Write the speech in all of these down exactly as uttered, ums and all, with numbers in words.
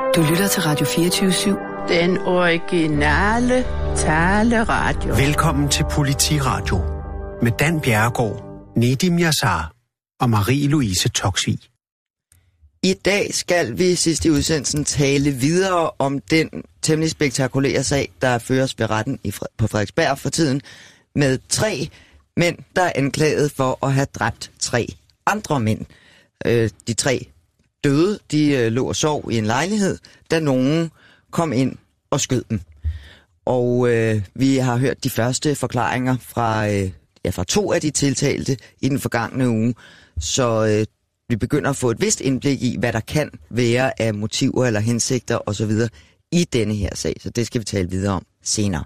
Du lytter til Radio fireogtyve syv. Den originale taleradio. Velkommen til Politiradio med Dan Bjerregaard, Nedim Yassar og Marie-Louise Toksvig. I dag skal vi sidst i udsendelsen tale videre om den temmelig spektakulære sag, der føres ved retten i Fred- på Frederiksberg for tiden, med tre mænd, der er anklaget for at have dræbt tre andre mænd. Øh, de tre døde, de øh, lå og sov i en lejlighed, da nogen kom ind og skød dem. Og øh, vi har hørt de første forklaringer fra, øh, ja, fra to af de tiltalte i den forgangne uge, så øh, vi begynder at få et vist indblik i, hvad der kan være af motiver eller hensigter osv. i denne her sag, så det skal vi tale videre om senere.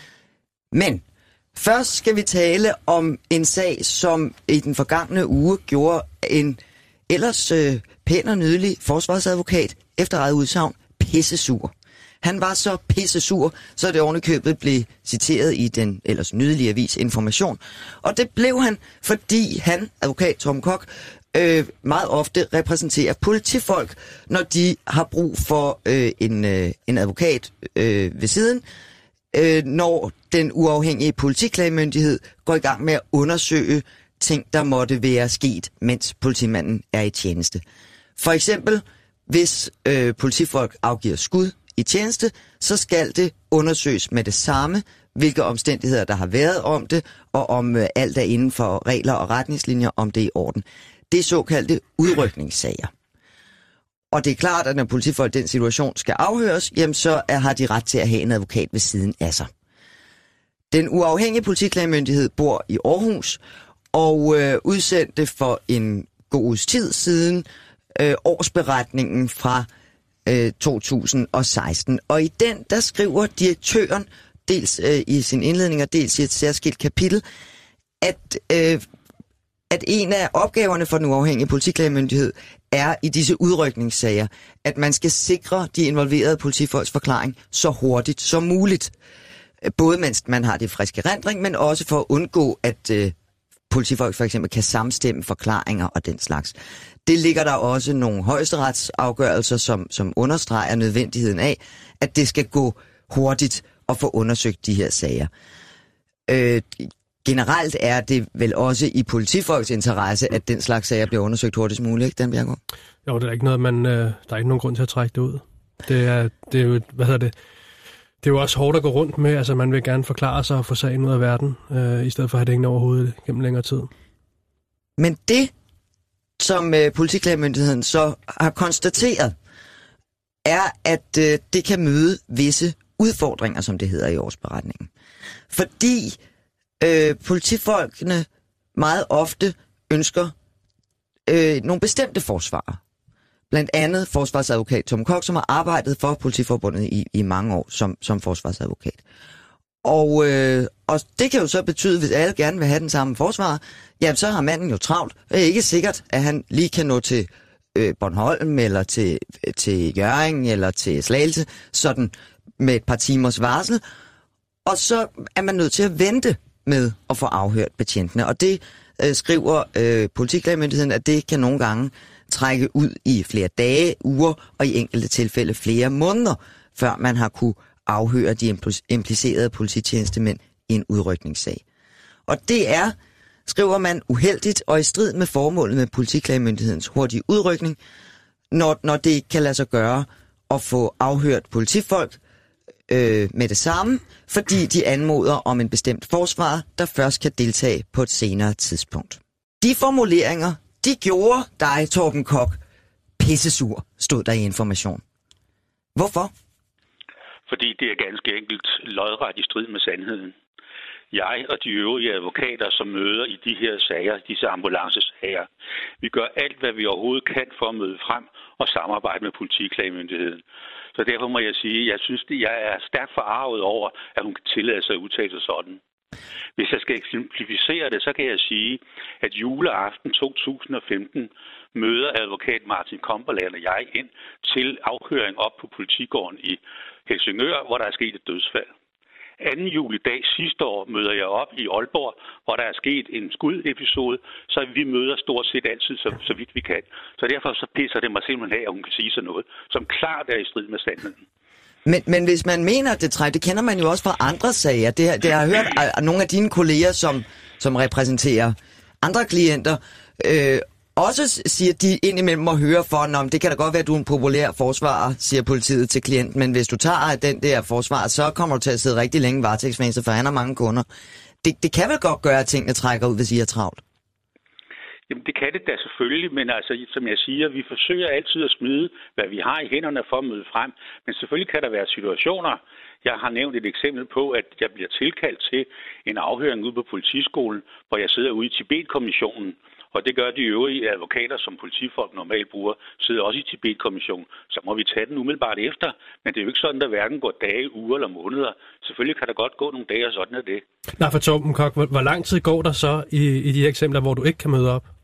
Men først skal vi tale om en sag, som i den forgangne uge gjorde en ellers øh, pæn og nydelig forsvarsadvokat efter eget udsagn pissesur. Han var så pissesur, så det ovenikøbet blev citeret i den ellers nydelige avis Information. Og det blev han, fordi han, advokat Tom Kok, øh, meget ofte repræsenterer politifolk, når de har brug for øh, en, øh, en advokat øh, ved siden, øh, når den uafhængige politiklagemyndighed går i gang med at undersøge ting, der måtte være sket, mens politimanden er i tjeneste. For eksempel, hvis øh, politifolk afgiver skud i tjeneste, så skal det undersøges med det samme, hvilke omstændigheder der har været om det, og om øh, alt er inden for regler og retningslinjer, om det er i orden. Det er såkaldte udrykningssager. Og det er klart, at når politifolk i den situation skal afhøres, jamen så er, har de ret til at have en advokat ved siden af sig. Den uafhængige politiklagemyndighed bor i Aarhus, og øh, udsendte for en god uges tid siden øh, årsberetningen fra øh, to tusind og seksten. Og i den, der skriver direktøren, dels øh, i sin indledning og dels i et særskilt kapitel, at, øh, at en af opgaverne for den uafhængige politiklagemyndighed er i disse udrykningssager, at man skal sikre de involverede politifolks forklaring så hurtigt som muligt. Både mens man har det friske erindring, men også for at undgå, at øh, politifolk for eksempel kan samstemme forklaringer og den slags. Det ligger der også nogle højesteretsafgørelser, som, som understreger nødvendigheden af, at det skal gå hurtigt at få undersøgt de her sager. Øh, generelt er det vel også i politifolks interesse, at den slags sager bliver undersøgt hurtigst muligt, ikke, Dan Bjerregaard? Jo, det er ikke noget, man, øh, der er ikke nogen grund til at trække det ud. Det er, det er jo, hvad hedder det, det er jo også hårdt at gå rundt med, altså man vil gerne forklare sig og få sagen ud af verden, øh, i stedet for at have det hængende over hovedet gennem længere tid. Men det, som øh, politiklagemyndigheden så har konstateret, er, at øh, det kan møde visse udfordringer, som det hedder i årsberetningen. Fordi øh, politifolkene meget ofte ønsker øh, nogle bestemte forsvarer. Blandt andet forsvarsadvokat Tom Kok, som har arbejdet for Politiforbundet i, i mange år som, som forsvarsadvokat. Og, øh, og det kan jo så betyde, hvis alle gerne vil have den samme forsvarer, jamen så har manden jo travlt. Det er ikke sikkert, at han lige kan nå til øh, Bornholm, eller til, til Hjørring, eller til Slagelse, sådan med et par timers varsel. Og så er man nødt til at vente med at få afhørt betjentene. Og det øh, skriver øh, politiklagemyndigheden, at det kan nogle gange trække ud i flere dage, uger og i enkelte tilfælde flere måneder, før man har kunne afhøre de implicerede polititjenestemænd i en udrykningssag. Og det er, skriver man, uheldigt og i strid med formålet med politiklagemyndighedens hurtige udrykning, når, når det kan lade sig gøre at få afhørt politifolk øh, med det samme, fordi de anmoder om en bestemt forsvarer, der først kan deltage på et senere tidspunkt. De formuleringer, de gjorde dig, Torben Kok, pissesur, stod der i Information. Hvorfor? Fordi det er ganske enkelt lodret i strid med sandheden. Jeg og de øvrige advokater, som møder i de her sager, disse ambulancesager, vi gør alt, hvad vi overhovedet kan for at møde frem og samarbejde med politiklagemyndigheden. Så derfor må jeg sige, at jeg synes, at jeg er stærkt forarvet over, at hun kan tillade sig at udtale sig sådan. Hvis jeg skal eksemplificere det, så kan jeg sige, at juleaften to tusind og femten møder advokat Martin Komperland og jeg ind til afhøring op på politigården i Helsingør, hvor der er sket et dødsfald. anden juledag sidste år møder jeg op i Aalborg, hvor der er sket en skudepisode, så vi møder stort set altid, så, så vidt vi kan. Så derfor så pisser det mig simpelthen af, at hun kan sige sådan noget, som klart er i strid med sandheden. Men, men hvis man mener, at det træk, det kender man jo også fra andre sager. Det, det har jeg hørt af nogle af dine kolleger, som, som repræsenterer andre klienter, øh, også siger de indimellem at høre for, om det kan da godt være, at du er en populær forsvarer, siger politiet til klienten, men hvis du tager den der forsvar, så kommer du til at sidde rigtig længe varetægtsfængslet, for han har mange kunder. Det, det kan vel godt gøre, at tingene trækker ud, hvis I er travlt? Jamen, det kan det da selvfølgelig, men altså, som jeg siger, vi forsøger altid at smide, hvad vi har i hænderne for at møde frem. Men selvfølgelig kan der være situationer. Jeg har nævnt et eksempel på, at jeg bliver tilkaldt til en afhøring ude på politiskolen, hvor jeg sidder ude i Tibet-kommissionen. Og det gør de øvrige advokater, som politifolk normalt bruger, sidder også i Tibet-kommissionen. Så må vi tage den umiddelbart efter. Men det er jo ikke sådan, der hverken går dage, uger eller måneder. Selvfølgelig kan der godt gå nogle dage, og sådan er det. Nej, for Torben Kok, hvor, hvor lang tid går der så i, i de eksempler, hvor du ikke kan møde op?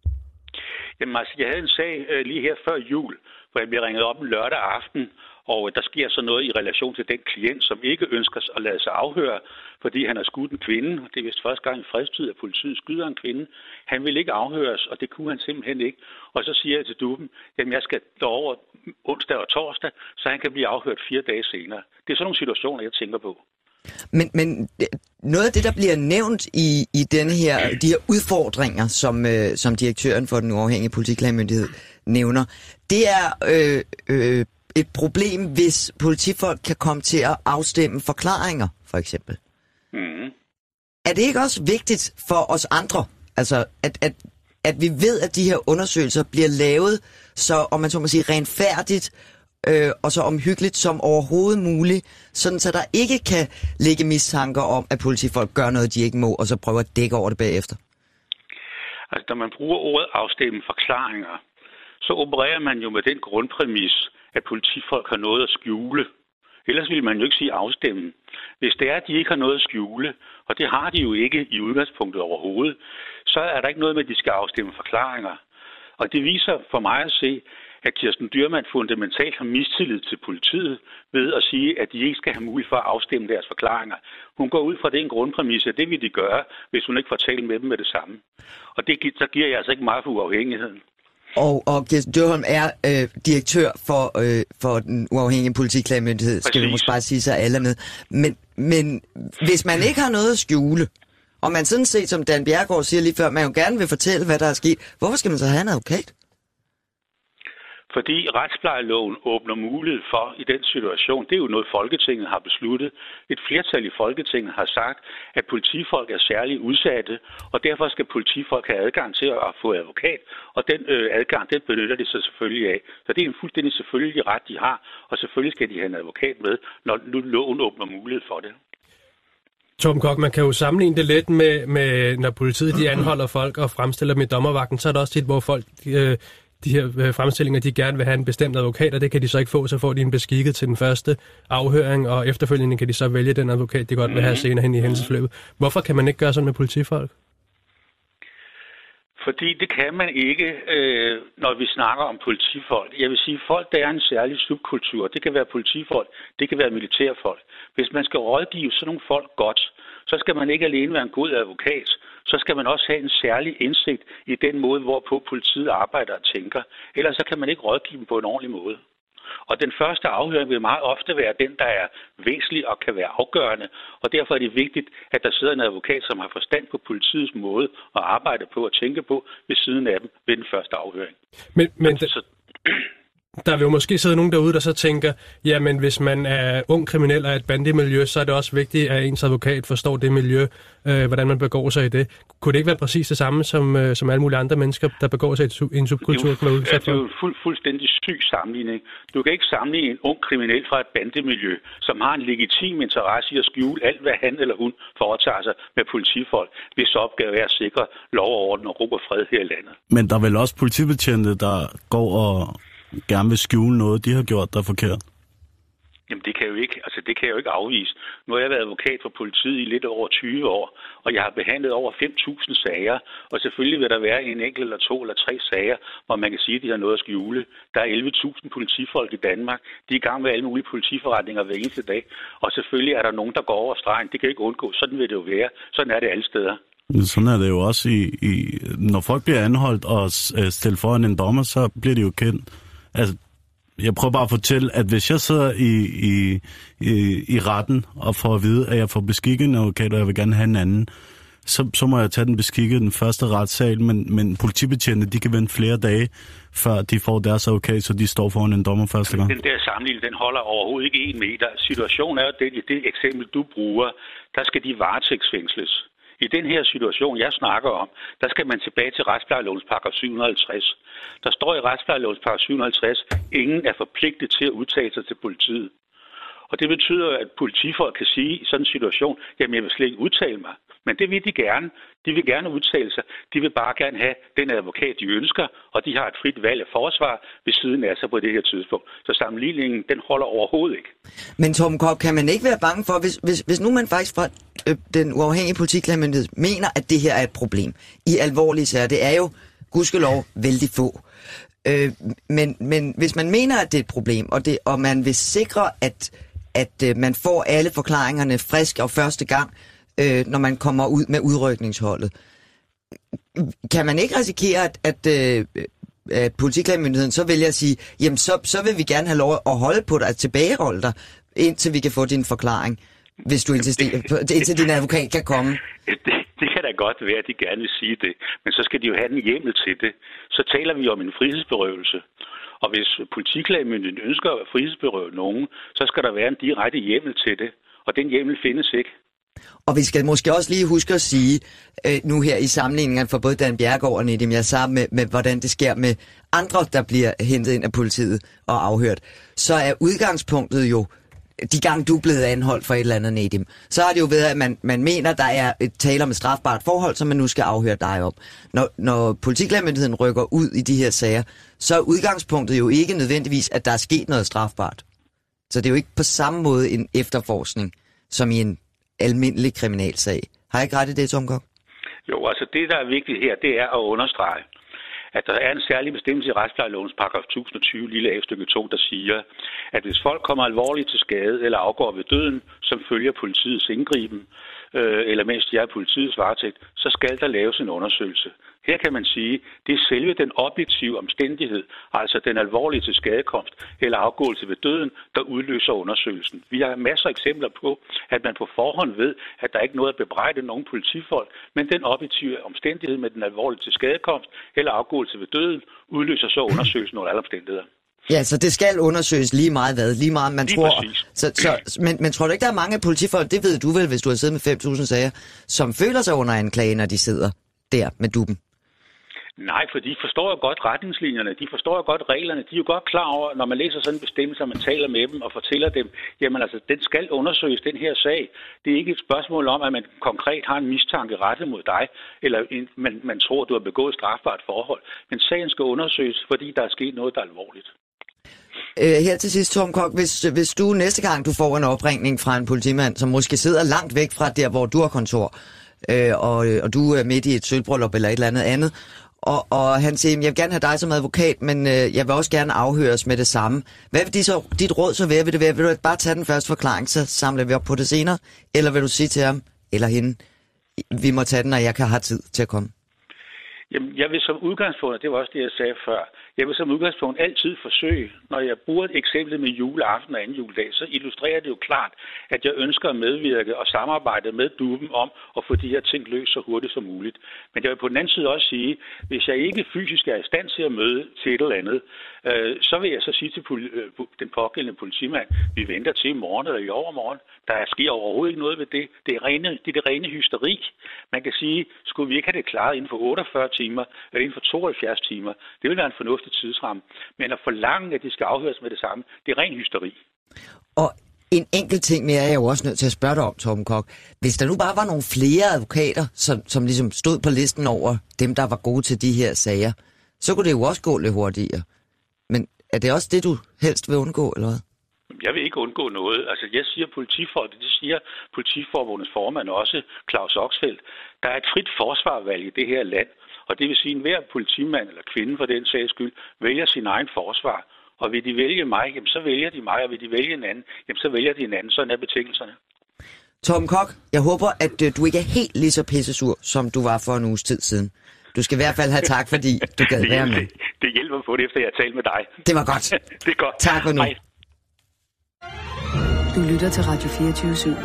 Jamen altså, jeg havde en sag øh, lige her før jul, hvor jeg blev ringet op en lørdag aften, og øh, der sker så noget i relation til den klient, som ikke ønsker at lade sig afhøre, fordi han har skudt en kvinde. Det er vist første gang i fredstid, at politiet skyder en kvinde. Han vil ikke afhøres, og det kunne han simpelthen ikke. Og så siger jeg til Duben, at jeg skal derover onsdag og torsdag, så han kan blive afhørt fire dage senere. Det er sådan nogle situationer, jeg tænker på. Men, men noget af det, der bliver nævnt i, i denne her, de her udfordringer, som, øh, som direktøren for den uafhængige politiklagemyndighed nævner, det er øh, øh, et problem, hvis politifolk kan komme til at afstemme forklaringer, for eksempel. Mm. Er det ikke også vigtigt for os andre, altså at, at, at vi ved, at de her undersøgelser bliver lavet så, om man så må sige, renfærdigt, Øh, og så omhyggeligt som overhovedet muligt, sådan så der ikke kan ligge mistanker om, at politifolk gør noget, de ikke må, og så prøver at dække over det bagefter? Altså, når man bruger ordet afstemme forklaringer, så opererer man jo med den grundpræmis, at politifolk har noget at skjule. Ellers ville man jo ikke sige afstemme. Hvis det er, at de ikke har noget at skjule, og det har de jo ikke i udgangspunktet overhovedet, så er der ikke noget med, at de skal afstemme forklaringer. Og det viser for mig at se, at Kirsten Dyrmand fundamentalt har mistillid til politiet ved at sige, at de ikke skal have mulighed for at afstemme deres forklaringer. Hun går ud fra den grundpræmis, at det vil de gøre, hvis hun ikke får talt med dem med det samme. Og det så giver jeg altså ikke meget for uafhængigheden. Og, og Kirsten Dyrholm er øh, direktør for, øh, for den uafhængige politiklagemyndighed, skal vi måske bare sige, så alle med. Men, men hvis man ikke har noget at skjule, og man sådan set, som Dan Bjerregaard siger lige før, man jo gerne vil fortælle, hvad der er sket, hvorfor skal man så have en advokat? Fordi retsplejeloven åbner mulighed for i den situation, det er jo noget Folketinget har besluttet. Et flertal i Folketinget har sagt, at politifolk er særligt udsatte, og derfor skal politifolk have adgang til at få advokat, og den øh, adgang, den benytter de sig selvfølgelig af. Så det er en fuldstændig selvfølgelig ret, de har, og selvfølgelig skal de have en advokat med, når nu loven åbner mulighed for det. Torben Kok, man kan jo sammenligne det lidt med, med når politiet de anholder folk og fremstiller dem i dommervagten, så er det også tit, hvor folk... Øh, de her fremstillinger, de gerne vil have en bestemt advokat, og det kan de så ikke få, så får de en beskikket til den første afhøring, og efterfølgende kan de så vælge den advokat, de godt vil have senere hen i hændelsesforløbet. Hvorfor kan man ikke gøre sådan med politifolk? Fordi det kan man ikke, øh, når vi snakker om politifolk. Jeg vil sige, folk, der er en særlig subkultur. Det kan være politifolk, det kan være militærfolk. Hvis man skal rådgive sådan nogle folk godt, så skal man ikke alene være en god advokat. Så skal man også have en særlig indsigt i den måde, hvorpå politiet arbejder og tænker. Ellers så kan man ikke rådgive dem på en ordentlig måde. Og den første afhøring vil meget ofte være den, der er væsentlig og kan være afgørende. Og derfor er det vigtigt, at der sidder en advokat, som har forstand på politiets måde at arbejde på og tænke på ved siden af dem ved den første afhøring. Men, men så, der vil jo måske sidde nogen derude, der så tænker, jamen hvis man er ung kriminel og er et bandemiljø, så er det også vigtigt, at ens advokat forstår det miljø, øh, hvordan man begår sig i det. Kunne det ikke være præcis det samme som, øh, som alle mulige andre mennesker, der begår sig i en subkultur? Det er jo, det er jo fuld, fuldstændig syg sammenligning. Du kan ikke sammenligne en ung kriminel fra et bandemiljø, som har en legitim interesse i at skjule alt, hvad han eller hun foretager sig med politifolk, hvis opgave er at sikre lov og orden og ro og fred her i landet. Men der er vel også politibetjente, der går og gerne vil skjule noget, de har gjort, der er forkert? Jamen det kan jo ikke, altså Det kan jeg jo ikke afvise. Nu har jeg været advokat for politiet i lidt over tyve år, og jeg har behandlet over fem tusind sager. Og selvfølgelig vil der være en enkelt eller to eller tre sager, hvor man kan sige, at de har noget at skjule. Der er elleve tusind politifolk i Danmark. De er i gang med alle mulige politiforretninger hver eneste dag. Og selvfølgelig er der nogen, der går over stregen. Det kan ikke undgå. Sådan vil det jo være. Sådan er det alle steder. Sådan er det jo også i, i når folk bliver anholdt og stillet foran en dommer, så bliver det jo kendt. Altså, jeg prøver bare at fortælle, at hvis jeg sidder i, i, i, i retten og får at vide, at jeg får beskikket en advokat, og jeg vil gerne have en anden, så, så må jeg tage den beskikket den første retssal, men, men politibetjente, de kan vente flere dage, før de får deres advokat, så de står foran en dommer første gang. Den der sammenligning, den holder overhovedet ikke en meter. Situationen er jo, at i det eksempel, du bruger, der skal de varetægtsfængsles. I den her situation, jeg snakker om, der skal man tilbage til retsplejelovens paragraf syv hundrede og halvtreds. Der står i retsplejelovens paragraf syv hundrede og halvtreds, ingen er forpligtet til at udtale sig til politiet. Og det betyder, at politifolk kan sige i sådan en situation, jamen jeg vil slet ikke udtale mig. Men det vil de gerne. De vil gerne udtale sig. De vil bare gerne have den advokat, de ønsker, og de har et frit valg af forsvar ved siden af sig på det her tidspunkt. Så sammenligningen, den holder overhovedet ikke. Men Torben Koch, kan man ikke være bange for, hvis, hvis, hvis nu man faktisk fra øh, den uafhængige politiklagemyndighed mener, at det her er et problem i alvorlige sager, det er jo gudskelov vældig få. Øh, men, men hvis man mener, at det er et problem, og, det, og man vil sikre, at, at øh, man får alle forklaringerne frisk og første gang, øh, når man kommer ud med udrykningsholdet, kan man ikke risikere, at, at, øh, at politiklagemyndigheden så vælger at sige, jamen så, så vil vi gerne have lov at holde på dig, at tilbageholde dig, indtil vi kan få din forklaring, hvis du insisterer, indtil din advokat kan komme? Det, det kan da godt være, at de gerne vil sige det, men så skal de jo have en hjemmel til det. Så taler vi om en frihedsberøvelse. Og hvis politiklagemyndigheden ønsker at frihedsberøve nogen, så skal der være en direkte hjemmel til det, og den hjemmel findes ikke. Og vi skal måske også lige huske at sige, øh, nu her i sammenligningen for både Dan Bjerregaard og Nedim Yassar, med, med hvordan det sker med andre, der bliver hentet ind af politiet og afhørt, så er udgangspunktet jo, de gange du er blevet anholdt for et eller andet, Nedim, så har det jo været, at man, man mener, der er et tale om et strafbart forhold, som man nu skal afhøre dig om. Når, når politiklagemyndigheden rykker ud i de her sager, så er udgangspunktet jo ikke nødvendigvis, at der er sket noget strafbart. Så det er jo ikke på samme måde en efterforskning, som i en almindelig kriminalsag. Har jeg ikke ret i det, Torben Koch? Jo, altså det, der er vigtigt her, det er at understrege, at der er en særlig bestemmelse i retsplejelovens paragraf tusind og tyve, lille A stykke to, der siger, at hvis folk kommer alvorligt til skade eller afgår ved døden, som følger politiets indgriben, øh, eller mens de er politiets varetægt, så skal der laves en undersøgelse. Her kan man sige, det er selve den objektive omstændighed, altså den alvorlige til skadekomst eller afgåelse ved døden, der udløser undersøgelsen. Vi har masser af eksempler på, at man på forhånd ved, at der ikke er noget at bebrejde nogen politifolk, men den objektive omstændighed med den alvorlige til skadekomst eller afgåelse ved døden udløser så undersøgelsen under alle omstændigheder. Ja, så det skal undersøges lige meget hvad, lige meget man lige tror. Så, så, men, men tror du ikke, der er mange politifolk, det ved du vel, hvis du har siddet med fem tusind sager, som føler sig under anklage, når de sidder der med duben? Nej, for de forstår jo godt retningslinjerne, de forstår jo godt reglerne, de er jo godt klar over, når man læser sådan en bestemmelse, og man taler med dem og fortæller dem, jamen altså, den skal undersøges, den her sag. Det er ikke et spørgsmål om, at man konkret har en mistanke rettet mod dig, eller en, man, man tror, du har begået strafbart forhold. Men sagen skal undersøges, fordi der er sket noget, der er alvorligt. Øh, her til sidst, Torben Koch, hvis, hvis du næste gang, du får en opringning fra en politimand, som måske sidder langt væk fra der, hvor du har kontor, øh, og, og du er midt i et sølvbryllup eller et eller andet andet, Og, og han siger, jeg vil gerne have dig som advokat, men øh, jeg vil også gerne afhøres med det samme. Hvad vil de så, dit råd så være? Vil det være, vil du bare tage den første forklaring, så samler vi op på det senere? Eller vil du sige til ham, eller hende, vi må tage den, når jeg kan have tid til at komme? Jamen, jeg vil som udgangspunkt, og det var også det, jeg sagde før, jeg vil som udgangspunkt altid forsøge, når jeg bruger et eksempel med juleaften og anden juledag, så illustrerer det jo klart, at jeg ønsker at medvirke og samarbejde med DUB'en om at få de her ting løst så hurtigt som muligt. Men jeg vil på den anden side også sige, hvis jeg ikke fysisk er i stand til at møde til et eller andet, øh, så vil jeg så sige til poli- øh, den pågældende politimand, vi venter til i morgen eller i overmorgen. Der sker overhovedet ikke noget ved det. Det er, rene, det er det rene hysteri. Man kan sige, skulle vi ikke have det klaret inden for otteogfyrre timer, eller inden for tooghalvfjerds timer, det vil være en fornuftig tidsramme. Men at forlange, at de skal afhøres med det samme, det er ren hysteri. Og en enkelt ting mere er jeg jo også nødt til at spørge dig om, Torben Koch. Hvis der nu bare var nogle flere advokater, som, som ligesom stod på listen over dem, der var gode til de her sager, så kunne det jo også gå lidt hurtigere. Men er det også det, du helst vil undgå, eller hvad? Jeg vil ikke undgå noget. Altså, jeg siger politifolk, det siger politiforbundets formand også, Claus Oxfeldt. Der er et frit forsvarvalg i det her land, og det vil sige, at enhver politimand eller kvinde for den sags skyld vælger sin egen forsvar. Og vil de vælge mig, jamen, så vælger de mig, og vil de vælge en anden, jamen, så vælger de en anden. Sådan er betingelserne. Torben Kok, jeg håber, at øh, du ikke er helt lige så pissesur, som du var for en uges tid siden. Du skal i hvert fald have tak, fordi du gad være med. Det, det hjælper på det, efter jeg har talt med dig. Det var godt. Det er godt. Tak for nu. Hej. Du lytter til Radio fireogtyve syv.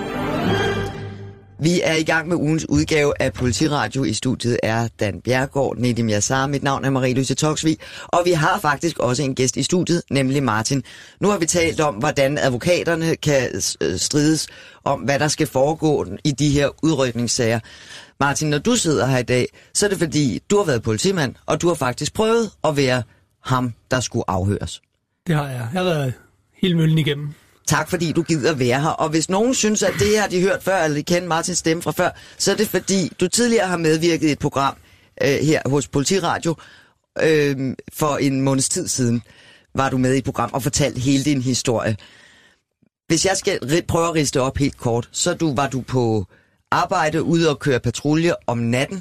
Vi er i gang med ugens udgave af Politiradio. I studiet er Dan Bjergård, Nedim Yassar. Mit navn er Marie-Louise Toksvig, og vi har faktisk også en gæst i studiet, nemlig Martin. Nu har vi talt om, hvordan advokaterne kan strides om, hvad der skal foregå i de her udrykningssager. Martin, når du sidder her i dag, så er det fordi, du har været politimand, og du har faktisk prøvet at være ham, der skulle afhøres. Det har jeg. Jeg har været hele møllen igennem. Tak fordi du gider være her. Og hvis nogen synes, at det har de hørt før, eller de kender Martins stemme fra før, så er det fordi, du tidligere har medvirket i et program øh, her hos Politiradio. Øh, for en måneds tid siden var du med i et program og fortalte hele din historie. Hvis jeg skal prøve at riste op helt kort, så du, var du på arbejde ude og køre patrulje om natten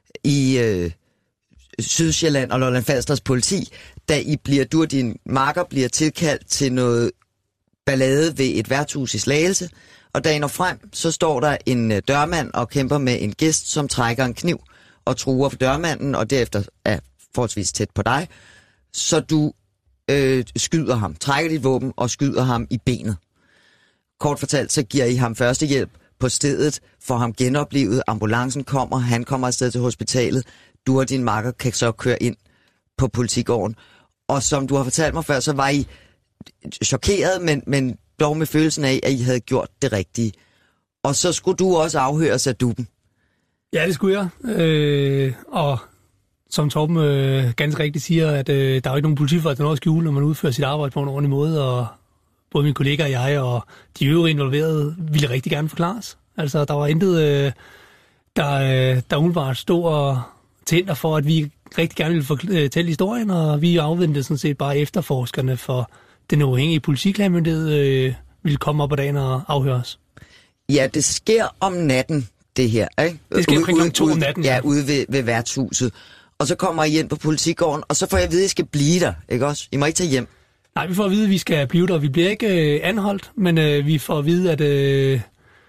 i øh, Sydsjælland og Lolland Falsters politi, da I bliver, du og din makker bliver tilkaldt til noget ballade ved et værtshus i Slagelse, og da I når frem, så står der en dørmand og kæmper med en gæst, som trækker en kniv og truer for dørmanden, og derefter er forholdsvis tæt på dig, så du øh, skyder ham, trækker dit våben og skyder ham i benet. Kort fortalt, så giver I ham førstehjælp på stedet, får ham genoplevet, ambulancen kommer, han kommer afsted til hospitalet, du og din makker kan så køre ind på politigården, og som du har fortalt mig før, så var I chokeret, men, men dog med følelsen af, at I havde gjort det rigtige. Og så skulle du også afhøres af duben. Ja, det skulle jeg. Øh, og som Torben øh, ganske rigtigt siger, at øh, der er jo ikke nogen politifolk, der når at skjule, når man udfører sit arbejde på en ordentlig måde, og både mine kollegaer og jeg, og de øvrige involverede, ville rigtig gerne forklares. Altså, der var intet, øh, der, øh, der umiddelbart stod og tænder for, at vi rigtig gerne ville fortælle historien, og vi afventede sådan set bare efterforskerne for den uafhængige politiklagemyndighed øh, ville komme op på dagen og afhøre os. Ja, det sker om natten, det her, ikke? Det sker omkring klokken to om natten. Ja, ude ved, ved værtshuset. Og så kommer I ind på politigården, og så får jeg at vide, at I skal blive der, ikke også? I må ikke tage hjem. Nej, vi får at vide, at vi skal blive der. Vi bliver ikke øh, anholdt, men øh, vi får at vide, at øh,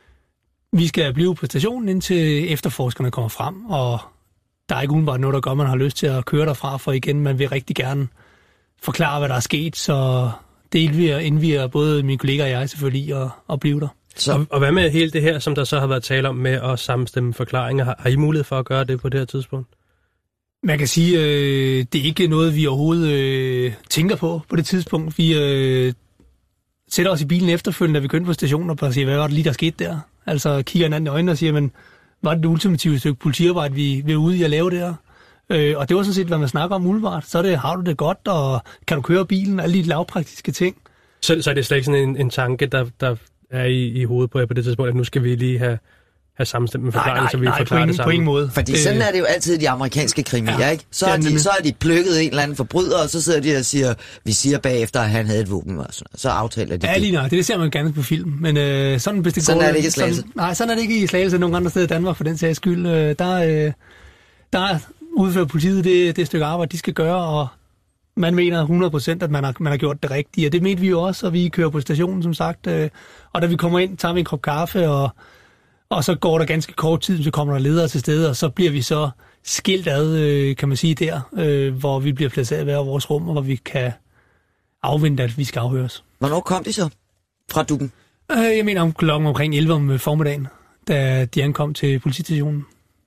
vi skal blive på stationen, indtil efterforskerne kommer frem, og der er ikke umiddelbart noget, der gør, man har lyst til at køre derfra, for igen, man vil rigtig gerne forklare, hvad der er sket, så det indviger både mine kollegaer og jeg selvfølgelig at, at blive der. Så. Og, og hvad med hele det her, som der så har været tale om med at sammenstemme forklaringer? Har, har I mulighed for at gøre det på det her tidspunkt? Man kan sige, øh, det er ikke noget, vi overhovedet øh, tænker på på det tidspunkt. Vi øh, sætter os i bilen efterfølgende, da vi kører på stationen, og bare siger, hvad var det lige, der skete der? Altså kigger hinanden i øjnene og siger, men var det det ultimative stykke politiarbejde, vi, vi er ude i at lave det her? Øh, og det var sådan set, hvad man snakker om umiddelbart. Så er det, har du det godt, og kan du køre bilen, alle de lavpraktiske ting. Så, så er det slet ikke sådan en, en tanke, der, der er i, i hovedet på jer på det tidspunkt, at nu skal vi lige have, have sammenstemt med forklaring, så vi nej, forklarer nej, det sammen? på ingen måde. Fordi øh, sådan er det jo altid i de amerikanske krimier, ja, ikke? Så har de, så de plukket en eller anden forbryder, og så sidder de og siger, vi siger bagefter, at han havde et våben, og sådan, så aftaler de ja, det. Ja, lige nok. Det, det ser man gerne på film. Men øh, sådan, hvis det sådan går, er det ikke i Slagelse. Sådan, nej, sådan er det ikke i Slagelse nogen andre steder i Danmark, for den sags skyld. Øh, der, øh, der udfører politiet det, det stykke arbejde, de skal gøre, og man mener hundrede procent, at man har, man har gjort det rigtige. Og det mente vi jo også, og vi kører på stationen, som sagt. Øh, og da vi kommer ind, tager vi en kop kaffe, og, og så går der ganske kort tid, så kommer der ledere til stede, og så bliver vi så skilt ad, øh, kan man sige, der, øh, hvor vi bliver placeret i hver vores rum, og hvor vi kan afvente, at vi skal afhøres. Hvornår kom de så fra duben? Øh, jeg mener om klokken omkring elleve om formiddagen, da de ankom til politistationen.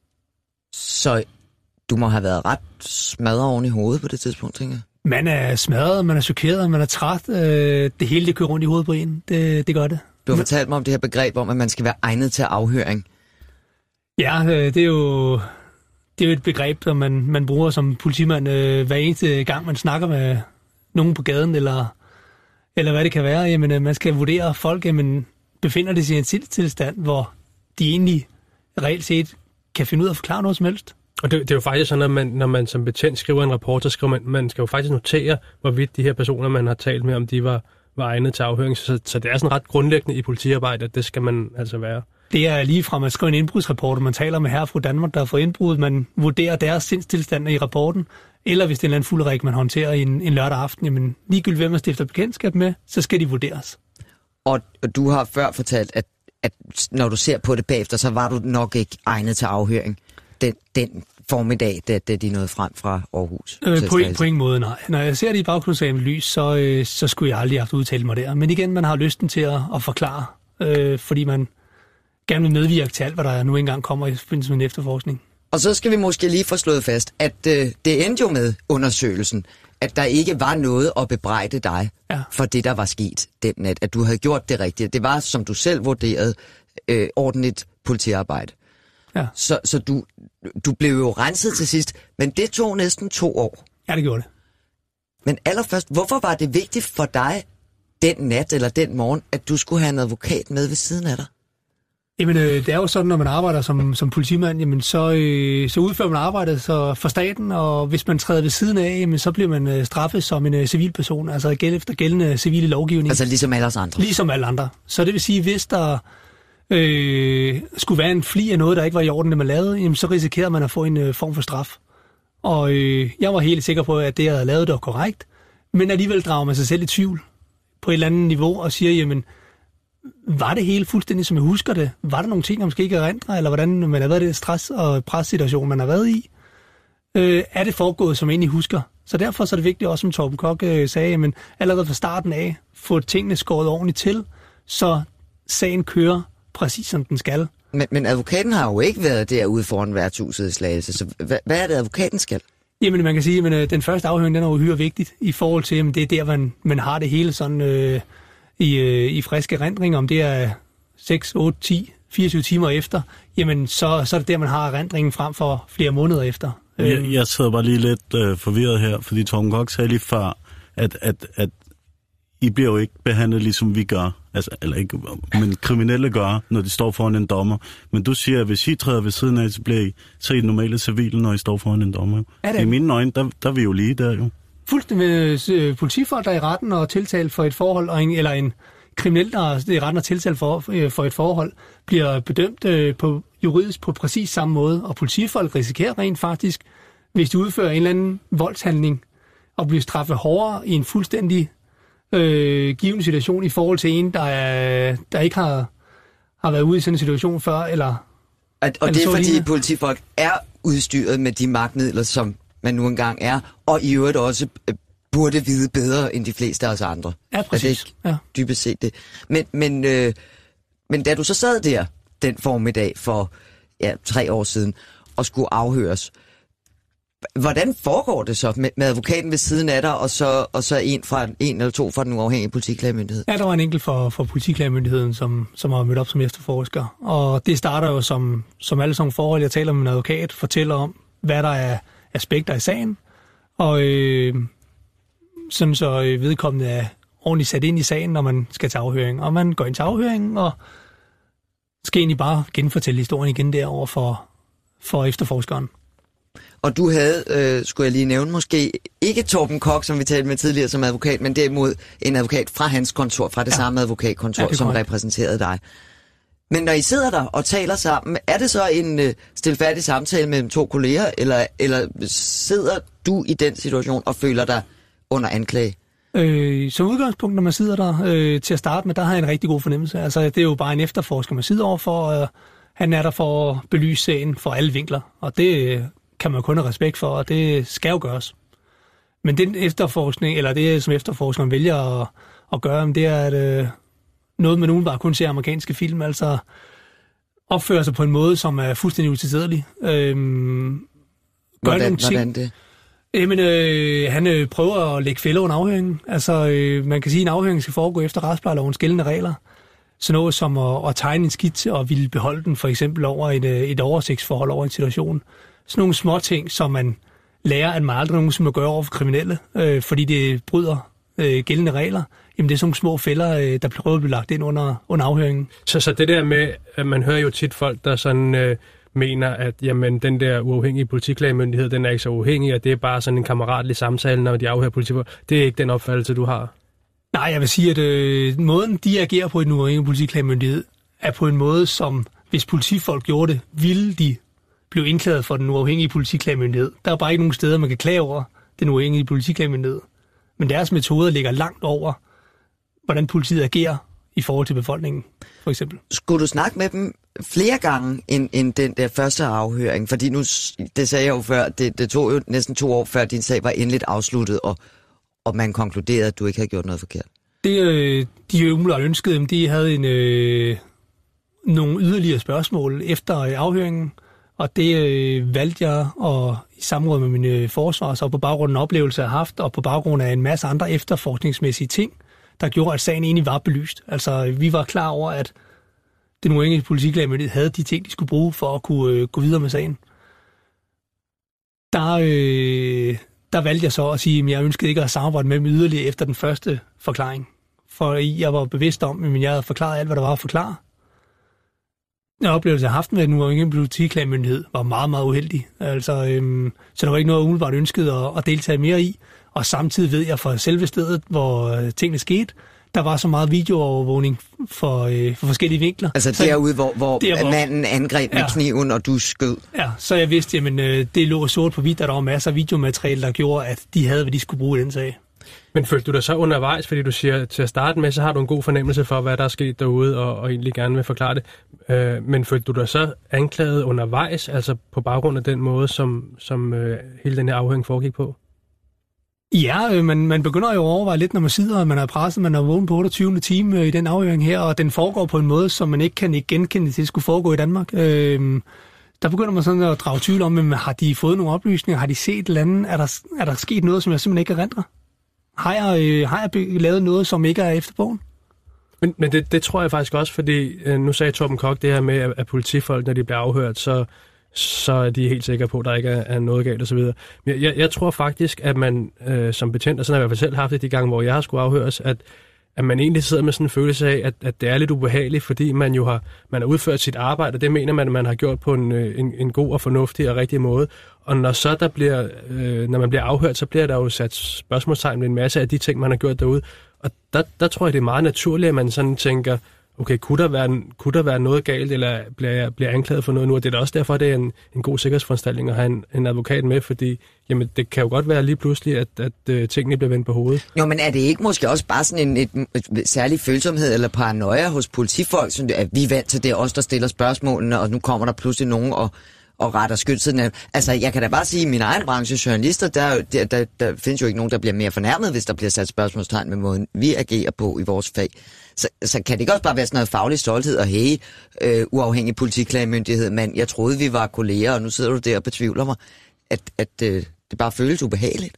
Så du må have været ret smadret oven i hovedet på det tidspunkt, tænker jeg. Man er smadret, man er chokeret, man er træt. Øh, det hele, det kører rundt i hovedet på en. Det, det gør det. Du har fortalt mig om det her begreb om, at man skal være egnet til afhøring. Ja, øh, det er jo det er jo et begreb, som man, man bruger som politimand øh, hver eneste gang, man snakker med nogen på gaden, eller, eller hvad det kan være. Jamen, øh, man skal vurdere folk, jamen, befinder det sig i en tilstand, hvor de egentlig reelt set kan finde ud af at forklare noget som helst. Og det, det er jo faktisk sådan, at man, når man som betjent skriver en rapport, så skriver man, man skal jo faktisk notere, hvorvidt de her personer, man har talt med, om de var, var egnet til afhøring. Så, så det er sådan ret grundlæggende i politiarbejde, at det skal man altså være. Det er lige fra, at man skriver en indbrudsrapport, og man taler med herre fra Danmark, der har fået indbrud, man vurderer deres sindstilstand i rapporten, eller hvis det er en eller anden fuldrik, man håndterer en, en lørdag aften, jamen ligegyldigt hvem man stifter bekendtskab med, så skal de vurderes. Og du har før fortalt, at, at når du ser på det bagefter, så var du nok ikke egnet til afhøring den, den formiddag, da, da de nåede frem fra Aarhus. Øh, på, en, på ingen måde, nej. Når jeg ser det i baggrundssagens lys, så, øh, så skulle jeg aldrig have haft udtalt mig der. Men igen, man har lysten til at, at forklare, øh, fordi man gerne vil medvirke til alt, hvad der nu engang kommer i forbindelse med en efterforskning. Og så skal vi måske lige få slået fast, at øh, det endte jo med undersøgelsen, at der ikke var noget at bebrejde dig ja. for det, der var sket den nat. At du havde gjort det rigtige. Det var, som du selv vurderede, øh, ordentligt politiarbejde. Ja. Så, så du, du blev jo renset til sidst, men det tog næsten to år. Ja, det gjorde det. Men allerførst, hvorfor var det vigtigt for dig den nat eller den morgen, at du skulle have en advokat med ved siden af dig? Jamen, øh, det er jo sådan, når man arbejder som, som politimand, jamen, så, øh, så udfører man arbejdet så for staten, og hvis man træder ved siden af, jamen, så bliver man øh, straffet som en øh, civilperson, altså gæld efter gældende civile lovgivning. Altså ligesom alle andre? Ligesom alle andre. Så det vil sige, hvis der øh, skulle være en fli af noget, der ikke var i orden, det man lavede, jamen, så risikerede man at få en øh, form for straf. Og øh, jeg var helt sikker på, at det, jeg havde lavet, det var korrekt, men alligevel drager man sig selv i tvivl på et eller andet niveau og siger, jamen, var det hele fuldstændig, som jeg husker det? Var der nogle ting, man måske ikke erindre, eller hvordan man har været i det stress- og pressituation, man har været i? Øh, er det foregået, som man egentlig husker? Så derfor så er det vigtigt, også som Torben Kok øh, sagde, men allerede fra starten af, få tingene skåret ordentligt til, så sagen kører præcis som den skal. Men, men advokaten har jo ikke været derude foran værtshuset i Slagelse, så hvad, hvad er det, advokaten skal? Jamen, man kan sige, at den første afhøring, den er uhyre vigtigt i forhold til, at det er der, man, man har det hele sådan... Øh, I, øh, i friske erindringer, om det er seks, otte, ti, fireogtyve timer efter, jamen så, så er det der, man har erindringen frem for flere måneder efter. Jeg, jeg sidder bare lige lidt øh, forvirret her, fordi Torben Kok sagde lige før, at, at, at I bliver jo ikke behandlet ligesom vi gør, altså, eller ikke, men kriminelle gør, når de står foran en dommer. Men du siger, at hvis I træder ved siden af, så bliver I, så er I normale civile, når I står foran en dommer. I mine øjne, der, der er vi jo lige der jo. Fuldstændig med øh, politifolk, der er i retten og tiltalt for et forhold, og en, eller en kriminel, der er i retten og tiltalt for, øh, for et forhold, bliver bedømt øh, på juridisk på præcis samme måde. Og politifolk risikerer rent faktisk, hvis de udfører en eller anden voldshandling, og bliver straffet hårdere i en fuldstændig øh, given situation i forhold til en, der, er, der ikke har, har været ude i sådan en situation før. Eller, og og eller det er fordi lignende. Politifolk er udstyret med de magtmidler, som man nu engang er, og i øvrigt også øh, burde vide bedre end de fleste af os andre. Ja, præcis. Er det ikke ja. dybest set det? Men, men, øh, men da du så sad der den formiddag for ja, tre år siden og skulle afhøres, hvordan foregår det så med, med advokaten ved siden af dig, og så, og så en, fra, en eller to fra den uafhængige politiklagemyndighed? Ja, der var en enkelt fra, fra politiklagemyndigheden, som, som har mødt op som efterforsker. Og det starter jo som, som alle sådan forhold, jeg taler med en advokat, fortæller om, hvad der er aspekter i sagen, og øh, sådan så vedkommende er ordentligt sat ind i sagen, når man skal til afhøring. Og man går ind til afhøringen, og skal egentlig bare genfortælle historien igen derover for, for efterforskeren. Og du havde, øh, skulle jeg lige nævne, måske ikke Torben Kok, som vi talte med tidligere som advokat, men derimod en advokat fra hans kontor, fra det ja. samme advokatkontor, ja, som korrekt. repræsenterede dig. Men når I sidder der og taler sammen, er det så en øh, stilfærdig samtale mellem to kolleger, eller, eller sidder du i den situation og føler dig under anklage? Øh, som udgangspunkt, når man sidder der øh, til at starte med, der har jeg en rigtig god fornemmelse. Altså, det er jo bare en efterforsker, man sidder overfor, og øh, han er der for at belyse sagen fra alle vinkler, og det øh, kan man kun have respekt for, og det skal jo gøres. Men den efterforskning, eller det som efterforskeren vælger at, at gøre, det er, at øh, noget, man udenbart kun ser amerikanske film, altså opfører sig på en måde, som er fuldstændig utilstedelig. Øhm, hvordan, hvordan det? Jamen, øh, han øh, prøver at lægge fælder under afhøringen. Altså, øh, man kan sige, at en afhøring skal foregå efter retsplejelovens gældende regler. Så noget som at, at tegne en skitse og ville beholde den, for eksempel over et, et oversigtsforhold over en situation. Sådan nogle små ting, som man lærer, at man aldrig nogensinde må gøre over for kriminelle, øh, fordi det bryder øh, gældende regler. Jamen, det er sådan nogle små fælder, øh, der prøver at blive lagt ind under, under afhøringen. Så, så det der med, at man hører jo tit folk, der sådan øh, mener, at jamen, den der uafhængige politiklagemyndighed, den er ikke så uafhængig, og det er bare sådan en kammeratlig samtale, når de afhører politifolk. Det er ikke den opfattelse, du har? Nej, jeg vil sige, at øh, måden, de agerer på i den uafhængige politiklagemyndighed, er på en måde, som hvis politifolk gjorde det, ville de blive indklaget for den uafhængige politiklagemyndighed. Der er bare ikke nogen steder, man kan klage over den uafhængige politiklagemyndighed. Men deres metoder ligger langt over, hvordan politiet agerer i forhold til befolkningen, for eksempel. Skulle du snakke med dem flere gange end, end den der første afhøring? Fordi nu, det sagde jeg jo før, det, det tog jo næsten to år før din sag var endeligt afsluttet, og, og man konkluderede, at du ikke havde gjort noget forkert. Det, øh, de jo umiddelbart ønskede, de havde en, øh, nogle yderligere spørgsmål efter afhøringen, og det øh, valgte jeg at, i samråd med mine forsvars, og på baggrund af en oplevelse, jeg har haft, og på baggrund af en masse andre efterforskningsmæssige ting, der gjorde, at sagen egentlig var belyst. Altså, vi var klar over, at den uafhængige politiklagemyndighed havde de ting, de skulle bruge for at kunne øh, gå videre med sagen. Der, øh, der valgte jeg så at sige, at jeg ønskede ikke at samarbejde med dem yderligere efter den første forklaring. For jeg var bevidst om, at jeg havde forklaret alt, hvad der var at forklare. Den oplevelse, jeg har haft med den uafhængige politiklagemyndighed, var meget, meget uheldig. Altså, øhm, så der var ikke noget, jeg umiddelbart ønskede at, at deltage mere i. Og samtidig ved jeg fra selve stedet, hvor tingene skete, der var så meget videoovervågning for, øh, for forskellige vinkler. Altså så, derude, hvor, hvor der, manden angreb med ja, kniven, og du skød? Ja, så jeg vidste, at øh, det lå sort på hvidt, at der var masser af videomateriale, der gjorde, at de havde, hvad de skulle bruge i den sag. Men følte du dig så undervejs, fordi du siger, til at starte med, så har du en god fornemmelse for, hvad der er sket derude, og, og egentlig gerne vil forklare det. Øh, men følte du dig så anklaget undervejs, altså på baggrund af den måde, som, som øh, hele den her afhøring foregik på? Ja, øh, man, man begynder jo at overveje lidt, når man sidder, og man er presset, man er vågen på otteogtyvende time øh, i den afhøring her, og den foregår på en måde, som man ikke kan ikke genkende til, at skulle foregå i Danmark. Øh, der begynder man sådan at drage tvivl om, men har de fået nogle oplysninger? Har de set et eller andet? Er der, er der sket noget, som jeg simpelthen ikke erindrer? Har jeg, øh, har jeg lavet noget, som ikke er efter bogen? Men, men det, det tror jeg faktisk også, fordi øh, nu sagde Torben Koch det her med, at, at politifolk, når de bliver afhørt, så, så er de helt sikre på, at der ikke er, er noget galt osv. Men jeg, jeg tror faktisk, at man øh, som betjent, og sådan har jeg i hvert fald selv haft det de gange, hvor jeg har skulle afhøres, at, at man egentlig sidder med sådan en følelse af, at, at det er lidt ubehageligt, fordi man jo har, man har udført sit arbejde, og det mener man, at man har gjort på en, en, en god og fornuftig og rigtig måde. Og når så der bliver, øh, når man bliver afhørt, så bliver der jo sat spørgsmålstegn med en masse af de ting, man har gjort derude. Og der, der tror jeg, det er meget naturligt, at man sådan tænker, okay, kunne der være, kunne der være noget galt, eller bliver jeg, bliver jeg anklaget for noget nu? Og det er da også derfor, det er en, en god sikkerhedsforanstaltning at have en, en advokat med, fordi jamen, det kan jo godt være lige pludselig, at, at, at tingene bliver vendt på hovedet. Jo, men er det ikke måske også bare sådan en et, et, et særlig følsomhed eller paranoia hos politifolk, sådan, at vi er vant til det, os der stiller spørgsmålene, og nu kommer der pludselig nogen og og retter skyldtiden. Altså, jeg kan da bare sige, at i min egen branche, journalister, der, der, der, der findes jo ikke nogen, der bliver mere fornærmet, hvis der bliver sat spørgsmålstegn med måden, vi agerer på i vores fag. Så, så kan det ikke også bare være sådan noget faglig stolthed og hey, øh, uafhængig politiklagemyndighed, men jeg troede, vi var kolleger, og nu sidder du der og betvivler mig, at, at øh, det bare føles ubehageligt.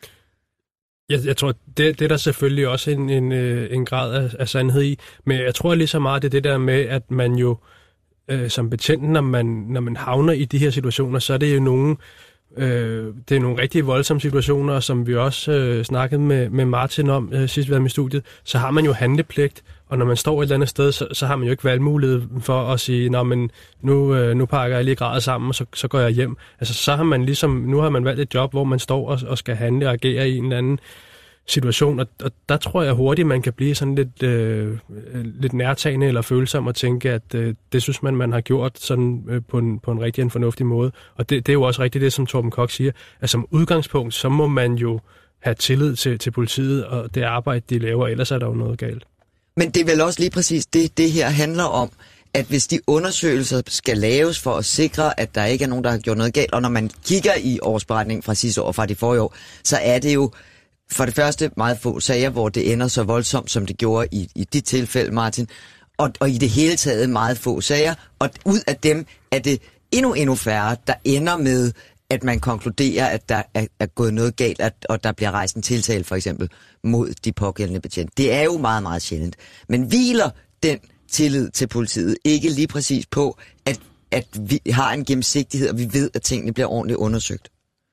Jeg, jeg tror, det, det er der selvfølgelig også en, en, en grad af, af sandhed i, men jeg tror lige så meget, det er det der med, at man jo Øh, som betjent, når man, når man havner i de her situationer, så er det jo nogle, øh, det er nogle rigtig voldsomme situationer, som vi også øh, snakkede med, med Martin om øh, sidst vi var med i studiet, så har man jo handlepligt, og når man står et eller andet sted, så, så har man jo ikke valgmulighed for at sige, nå, men nu, øh, nu pakker jeg lige gradet sammen, og så, så går jeg hjem. Altså, så har man ligesom, nu har man valgt et job, hvor man står og, og skal handle og agere i en eller anden situation, og, og der tror jeg hurtigt, man kan blive sådan lidt, øh, lidt nærtagende eller følsom og tænke, at øh, det synes man, man har gjort sådan øh, på, en, på en rigtig en fornuftig måde. Og det, det er jo også rigtigt det, som Torben Koch siger, at som udgangspunkt, så må man jo have tillid til, til politiet og det arbejde, de laver, ellers er der jo noget galt. Men det er vel også lige præcis det, det her handler om, at hvis de undersøgelser skal laves for at sikre, at der ikke er nogen, der har gjort noget galt, og når man kigger i årsberetningen fra sidste år og fra de forrige år, så er det jo for det første meget få sager, hvor det ender så voldsomt, som det gjorde i, i dit tilfælde, Martin. Og, og i det hele taget meget få sager. Og ud af dem er det endnu, endnu færre, der ender med, at man konkluderer, at der er, er gået noget galt, at, og der bliver rejst en tiltale for eksempel mod de pågældende betjente. Det er jo meget, meget sjældent. Men hviler den tillid til politiet ikke lige præcis på, at, at vi har en gennemsigtighed, og vi ved, at tingene bliver ordentligt undersøgt?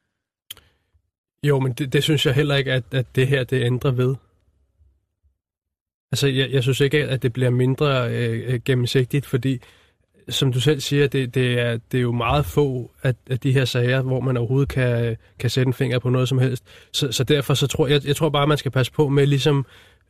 Jo, men det, det synes jeg heller ikke, at, at det her det ændrer ved. Altså, jeg, jeg synes ikke, at det bliver mindre øh, gennemsigtigt, fordi, som du selv siger, det, det, er, det er jo meget få af, af de her sager, hvor man overhovedet kan, kan sætte en finger på noget som helst. Så, så derfor så tror jeg, jeg tror bare, man skal passe på med ligesom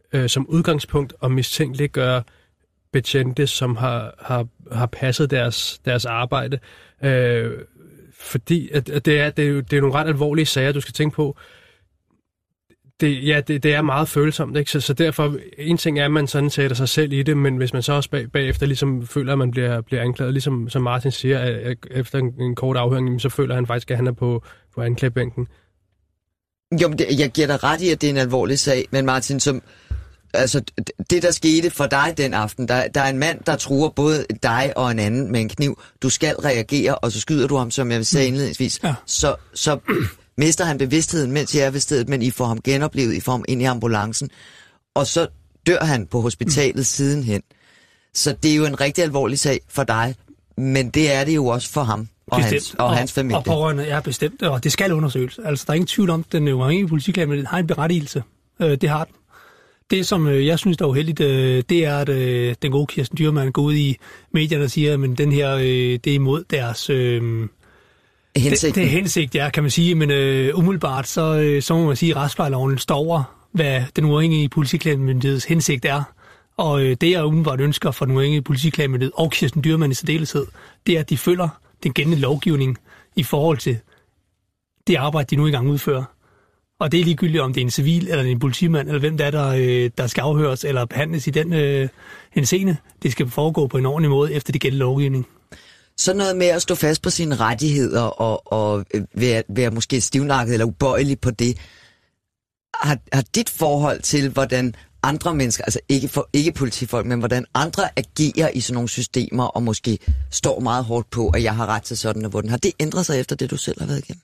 øh, som udgangspunkt at mistænkeliggøre betjente, som har, har, har passet deres, deres arbejde. Øh, fordi at, at det, er, det, er jo, det er nogle ret alvorlige sager, du skal tænke på. Det, ja, det, det er meget følsomt, ikke? Så, så derfor, en ting er, at man sådan sætter sig selv i det, men hvis man så også bag, bagefter ligesom føler, at man bliver, bliver anklaget, ligesom som Martin siger, at, at efter en, en kort afhøring, så føler han faktisk, at han er på, på anklagebænken. Jo, men det, jeg giver dig ret i, at det er en alvorlig sag, men Martin, som, altså, det der skete for dig den aften, der, der er en mand, der truer både dig og en anden med en kniv. Du skal reagere, og så skyder du ham, som jeg sagde indledningsvis. Ja. Så, så mister han bevidstheden, mens jeg er ved stedet, men I får ham genoplevet, I får ham ind i ambulancen, og så dør han på hospitalet mm. sidenhen. Så det er jo en rigtig alvorlig sag for dig, men det er det jo også for ham. Og hans, og, og hans familie. Og pårørende er bestemt, og det skal undersøges. Altså, der er ingen tvivl om, at den uafhængige politiklagemyndighed har en berettigelse. Øh, det har den. Det, som øh, jeg synes, der er uheldigt, øh, det er, at øh, den gode Kirsten Dyrmand går ud i medierne og siger, at den her, øh, det er imod deres... Øh, hensigt. Det, det er hensigt, ja, kan man sige. Men øh, umiddelbart, så, øh, så må man sige, at retsplejeloven står over, hvad den uafhængige politiklagemyndigheds hensigt er. Og øh, det, jeg umiddelbart ønsker for den uafhængige politiklagemyndighed og Kirsten Dyrmand i særdeleshed, det er, at de følger den gældende lovgivning i forhold til det arbejde, de nu engang udfører. Og det er ligegyldigt, om det er en civil, eller en politimand, eller hvem der er, der, der skal afhøres eller behandles i den øh, henseende. Det skal foregå på en ordentlig måde efter det gældende lovgivning. Så noget med at stå fast på sine rettigheder og, og være, være måske stivnakket eller ubøjelig på det. Har, har dit forhold til, hvordan andre mennesker, altså ikke, for, ikke politifolk, men hvordan andre agerer i sådan nogle systemer, og måske står meget hårdt på, at jeg har ret til sådan og hvordan. Har det ændret sig efter det, du selv har været igennem?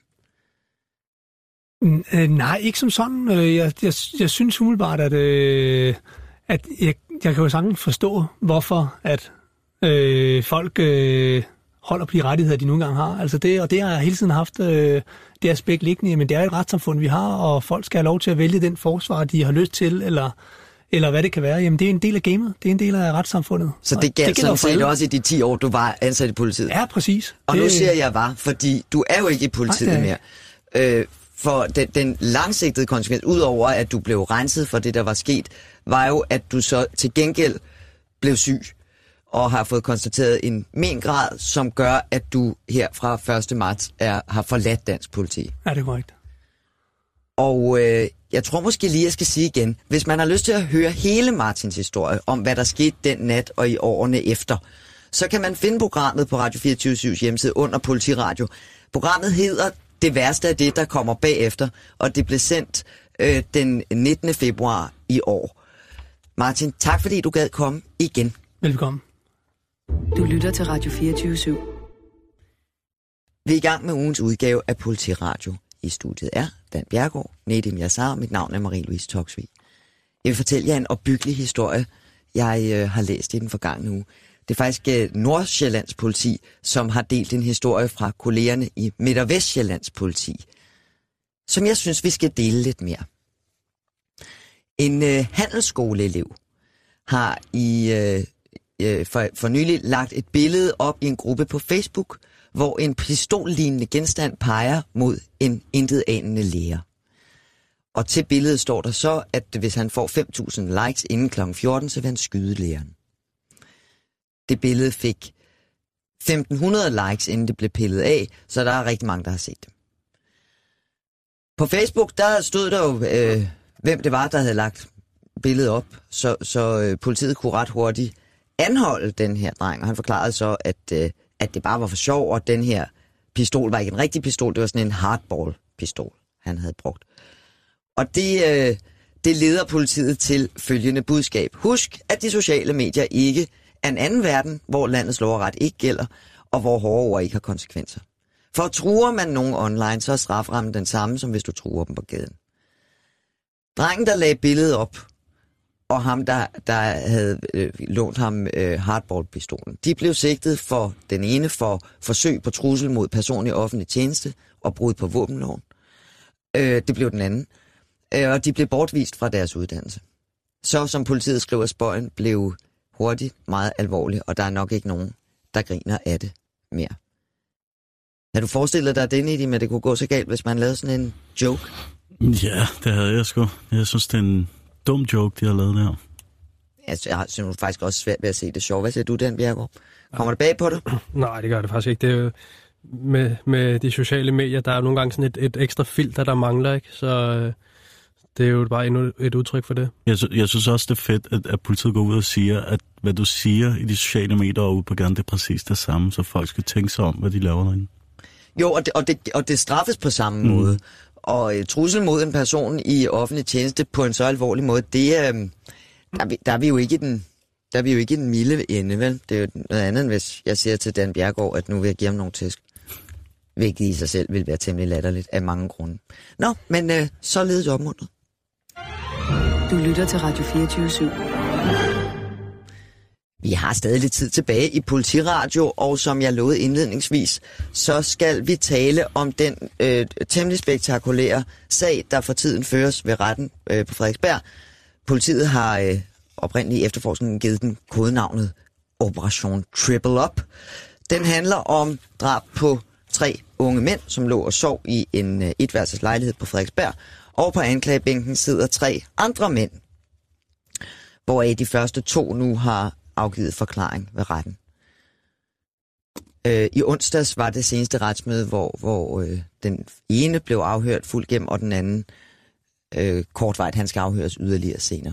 Øh, nej, ikke som sådan. Jeg, jeg, jeg synes umiddelbart, at, øh, at jeg, jeg kan jo sagtens forstå, hvorfor at øh, folk øh, holder på de rettigheder, de nu engang har. Altså det, og det har jeg hele tiden haft øh, det aspekt liggende. Men det er et retssamfund, vi har, og folk skal have lov til at vælge den forsvar, de har lyst til, eller... eller hvad det kan være, jamen det er en del af gamet, det er en del af retssamfundet. Så det gælder sådan set også i de ti år, du var ansat i politiet? Ja, præcis. Og det... nu siger jeg var, fordi du er jo ikke i politiet Nej, mere. Øh, for den, den langsigtede konsekvens, udover at du blev renset for det, der var sket, var jo, at du så til gengæld blev syg, og har fået konstateret en mengrad, som gør, at du her fra første marts er, har forladt dansk politi. Ja, det er korrekt. Og øh, jeg tror måske lige, jeg skal sige igen, hvis man har lyst til at høre hele Martins historie om, hvad der skete den nat og i årene efter, så kan man finde programmet på Radio fireogtyve syvs hjemmeside under Politiradio. Programmet hedder Det værste af det, der kommer bagefter, og det blev sendt øh, den nittende februar i år. Martin, tak fordi du gad komme igen. Velkommen. Du lytter til Radio fireogtyve syv. Vi er i gang med ugens udgave af Politiradio. I studiet er Dan Bjergård, Nedim Yassar, mit navn er Marie-Louise Toksvig. Jeg vil fortælle jer en opbyggelig historie, jeg øh, har læst i den forgangne uge. Det er faktisk øh, Nordsjællands politi, som har delt en historie fra kollegerne i Midt- og Vestsjællands politi, som jeg synes, vi skal dele lidt mere. En øh, handelsskoleelev har i øh, øh, for, for nylig lagt et billede op i en gruppe på Facebook, hvor en pistollignende genstand peger mod en intetanende lærer. Og til billedet står der så, at hvis han får fem tusind likes inden klokken fjorten, så vil han skyde læreren. Det billede fik femten hundrede likes, inden det blev pillet af, så der er rigtig mange, der har set det. På Facebook, der stod der jo, øh, hvem det var, der havde lagt billedet op, så, så øh, politiet kunne ret hurtigt anholde den her dreng, og han forklarede så, at... Øh, at det bare var for sjov, og den her pistol var ikke en rigtig pistol, det var sådan en hardball-pistol, han havde brugt. Og det, øh, det leder politiet til følgende budskab. Husk, at de sociale medier ikke er en anden verden, hvor landets lov og ret ikke gælder, og hvor hårde ord ikke har konsekvenser. For truer man nogen online, så er straframmen den samme, som hvis du truer dem på gaden. Drengen, der lagde billedet op, og ham, der, der havde øh, lånt ham øh, hardball-pistolen. De blev sigtet for den ene for forsøg på trussel mod personlig offentlig tjeneste og brud på våbenloven. Øh, det blev den anden. Øh, og de blev bortvist fra deres uddannelse. Så, som politiet skriver, spøjen blev hurtigt meget alvorlig, og der er nok ikke nogen, der griner af det mere. Har du forestillet dig det, Nedim, at det kunne gå så galt, hvis man lavede sådan en joke? Ja, det havde jeg sgu. Jeg synes, det er en dum joke, de har lavet der. Altså, jeg synes faktisk også svært ved at se det sjovt. Hvad siger du, Dan Bjergård? Kommer det bag på det? Nej, det gør det faktisk ikke. Det er jo med, med de sociale medier, der er nogle gange sådan et, et ekstra filter, der mangler, ikke? Så øh, det er jo bare endnu et udtryk for det. Jeg, jeg synes også, det er fedt, at, at politiet går ud og siger, at hvad du siger i de sociale medier og ude på gaden, det er præcis det samme, så folk skal tænke sig om, hvad de laver derinde. Jo, og det, og det, og det straffes på samme mm. måde. Og uh, trussel mod en person i offentlig tjeneste på en så alvorlig måde, det er... Uh, Der er, vi, der er vi jo ikke i den, der er vi jo ikke i den milde ende, vel? Det er jo noget andet, end hvis jeg siger til Dan Bjergård, at nu vil jeg give ham nogle tæsk. Hvilket i sig selv vil være temmelig latterligt af mange grunde. Nå, men øh, således opmuntret. Du lytter til Radio fireogtyve syv. Vi har stadig lidt tid tilbage i Politiradio, og som jeg lovede indledningsvis, så skal vi tale om den øh, temmelig spektakulære sag, der for tiden føres ved retten øh, på Frederiksberg. Politiet har øh, oprindeligt i efterforskningen givet den kodenavnet Operation Triple Up. Den handler om drab på tre unge mænd, som lå og sov i en øh, etværelses lejlighed på Frederiksberg. Og på anklagebænken sidder tre andre mænd, hvoraf de første to nu har afgivet forklaring ved retten. Øh, I onsdags var det seneste retsmøde, hvor, hvor øh, den ene blev afhørt fuldt gennem, og den anden øh, kortvejt, han skal afhøres yderligere senere.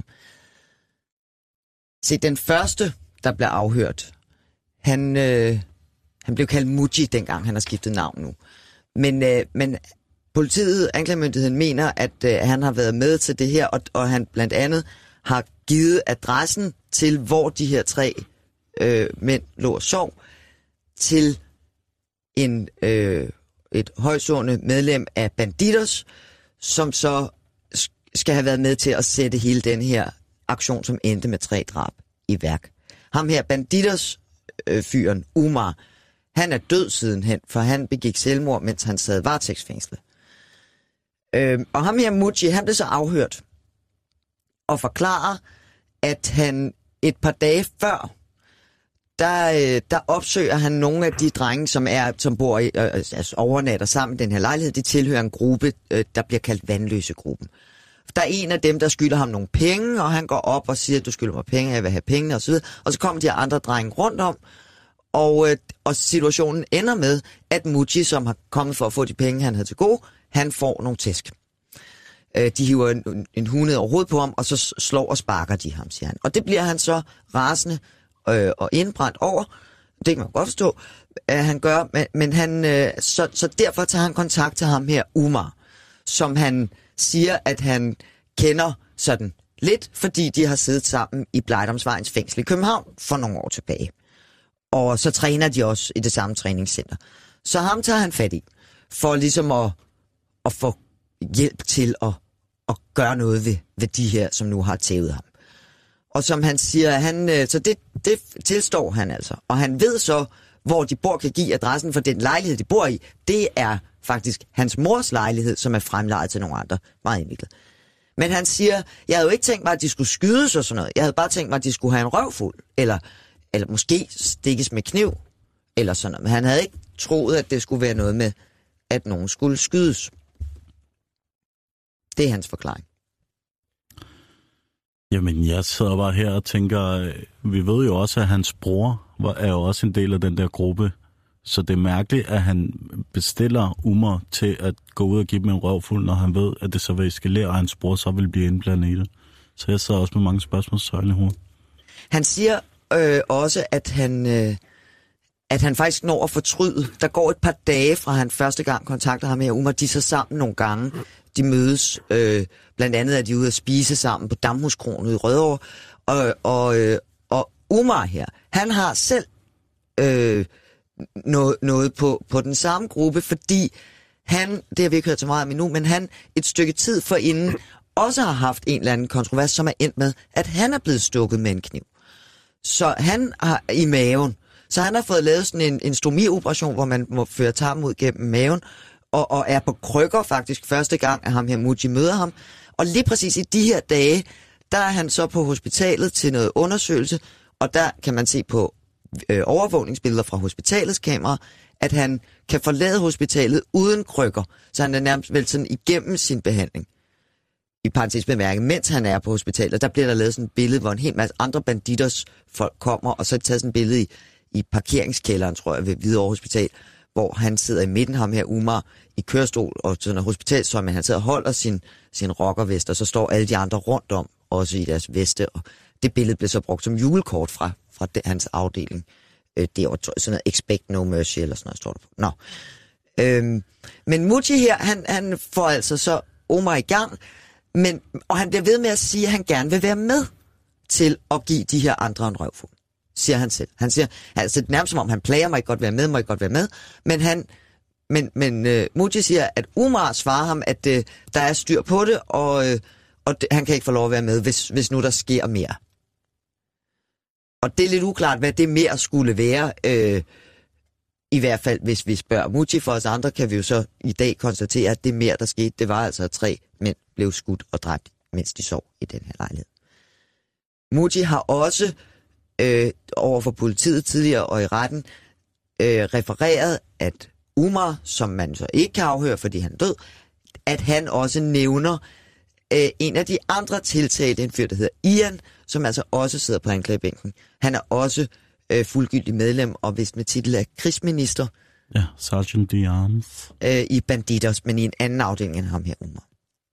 Se, den første, der blev afhørt, han, øh, han blev kaldt Muji, dengang han har skiftet navn nu. Men, øh, men politiet, anklagemyndigheden, mener, at øh, han har været med til det her, og, og han blandt andet har givet adressen til, hvor de her tre øh, mænd lå og sov, til en, øh, et højtstående medlem af Bandidos, som så skal have været med til at sætte hele den her aktion, som endte med tre drab, i værk. Ham her, Bandidos-fyren, øh, Umar, han er død sidenhen, for han begik selvmord, mens han sad varetægtsfængslet. Øh, og ham her, Muji, han blev så afhørt og forklarer, at han et par dage før, der, der opsøger han nogle af de drenge, som er som bor i, øh, altså overnatter sammen i den her lejlighed. De tilhører en gruppe, øh, der bliver kaldt Vandløsegruppen. Der er en af dem, der skylder ham nogle penge, og han går op og siger, du skylder mig penge, jeg vil have pengene osv. Og så kommer de andre drenge rundt om, og, øh, og situationen ender med, at Muji, som har kommet for at få de penge, han havde til gode, han får nogle tæsk. De hiver en, en hunde over hovedet på ham, og så slår og sparker de ham, siger han. Og det bliver han så rasende øh, og indbrændt over. Det kan man godt forstå, at han gør. Men, men han, øh, så, så derfor tager han kontakt til ham her, Umar, som han siger, at han kender sådan lidt, fordi de har siddet sammen i Blejdomsvejens fængsel i København for nogle år tilbage. Og så træner de også i det samme træningscenter. Så ham tager han fat i, for ligesom at, at få hjælp til at og gøre noget ved, ved de her, som nu har tævet ham. Og som han siger, han, så det, det tilstår han altså. Og han ved så, hvor de bor, kan give adressen for den lejlighed, de bor i. Det er faktisk hans mors lejlighed, som er fremlejet til nogle andre. Meget indviklet. Men han siger, jeg havde jo ikke tænkt mig, at de skulle skydes og sådan noget. Jeg havde bare tænkt mig, at de skulle have en røvfuld. Eller, eller måske stikkes med kniv. Eller sådan noget. Men han havde ikke troet, at det skulle være noget med, at nogen skulle skydes. Det er hans forklaring. Jamen, jeg sidder bare her og tænker, vi ved jo også, at hans bror er jo også en del af den der gruppe. Så det er mærkeligt, at han bestiller Umar til at gå ud og give dem en røvfuld, når han ved, at det så vil eskalere, og hans bror så vil blive indblandet i det. Så jeg sidder også med mange spørgsmålstegn i hovedet. Han siger øh, også, at han, øh, at han faktisk når at fortryde. Der går et par dage fra han første gang kontakter ham med Umar. De er så sammen nogle gange. De mødes, øh, blandt andet er de ude at spise sammen på Damhuskronen i Rødovre. Og, og, øh, og Umar her, han har selv øh, noget, noget på, på den samme gruppe, fordi han, det har vi ikke hørt så meget om endnu, men han et stykke tid forinden også har haft en eller anden kontrovers, som er endt med, at han er blevet stukket med en kniv. Så han har i maven, så han har fået lavet sådan en, en stomioperation, hvor man må føre tarmen ud gennem maven, Og, og er på krykker faktisk første gang, at ham her Muji møder ham. Og lige præcis i de her dage, der er han så på hospitalet til noget undersøgelse, og der kan man se på øh, overvågningsbilleder fra hospitalets kamera, at han kan forlade hospitalet uden krykker, så han er nærmest vel sådan igennem sin behandling. i parentes bemærket, mens han er på hospitalet, der bliver der lavet sådan et billede, hvor en hel masse andre banditters folk kommer, og så er det taget sådan et billede i, i parkeringskælderen, tror jeg, ved Hvidovre Hospital, hvor han sidder i midten, ham her Umar, i kørestol og sådan en hospitalstøj, men han sidder og holder sin, sin rockervest, og så står alle de andre rundt om, også i deres veste, og det billede blev så brugt som julekort fra, fra det, hans afdeling. Øh, det var sådan noget expect no mercy, eller sådan noget, står der på. Nå. Øhm, men Muji her, han, han får altså så Omar i gang, men, og han bliver ved med at sige, at han gerne vil være med til at give de her andre en røvfuld, siger han selv. Han siger, altså det er nærmest som om, han plager mig ikke godt være med, må ikke godt være med, men han, men, men uh, Muji siger, at Umar svarer ham, at uh, der er styr på det, og, uh, og det, han kan ikke få lov at være med, hvis, hvis nu der sker mere. Og det er lidt uklart, hvad det mere skulle være, uh, i hvert fald hvis vi spørger Muji. For os andre kan vi jo så i dag konstatere, at det mere, der skete, det var altså, at tre mænd blev skudt og dræbt, mens de sov i den her lejlighed. Muji har også øh, over for politiet tidligere og i retten øh, refereret, at Umar, som man så ikke kan afhøre, fordi han er død, at han også nævner øh, en af de andre tiltalte, en fyr, der hedder Ian, som altså også sidder på anklagebænken. Han er også øh, fuldgyldig medlem, og vist med titel af krigsminister. Ja, Sergeant d'Armes. Øh, I Bandidos, men i en anden afdeling end ham her, Umar.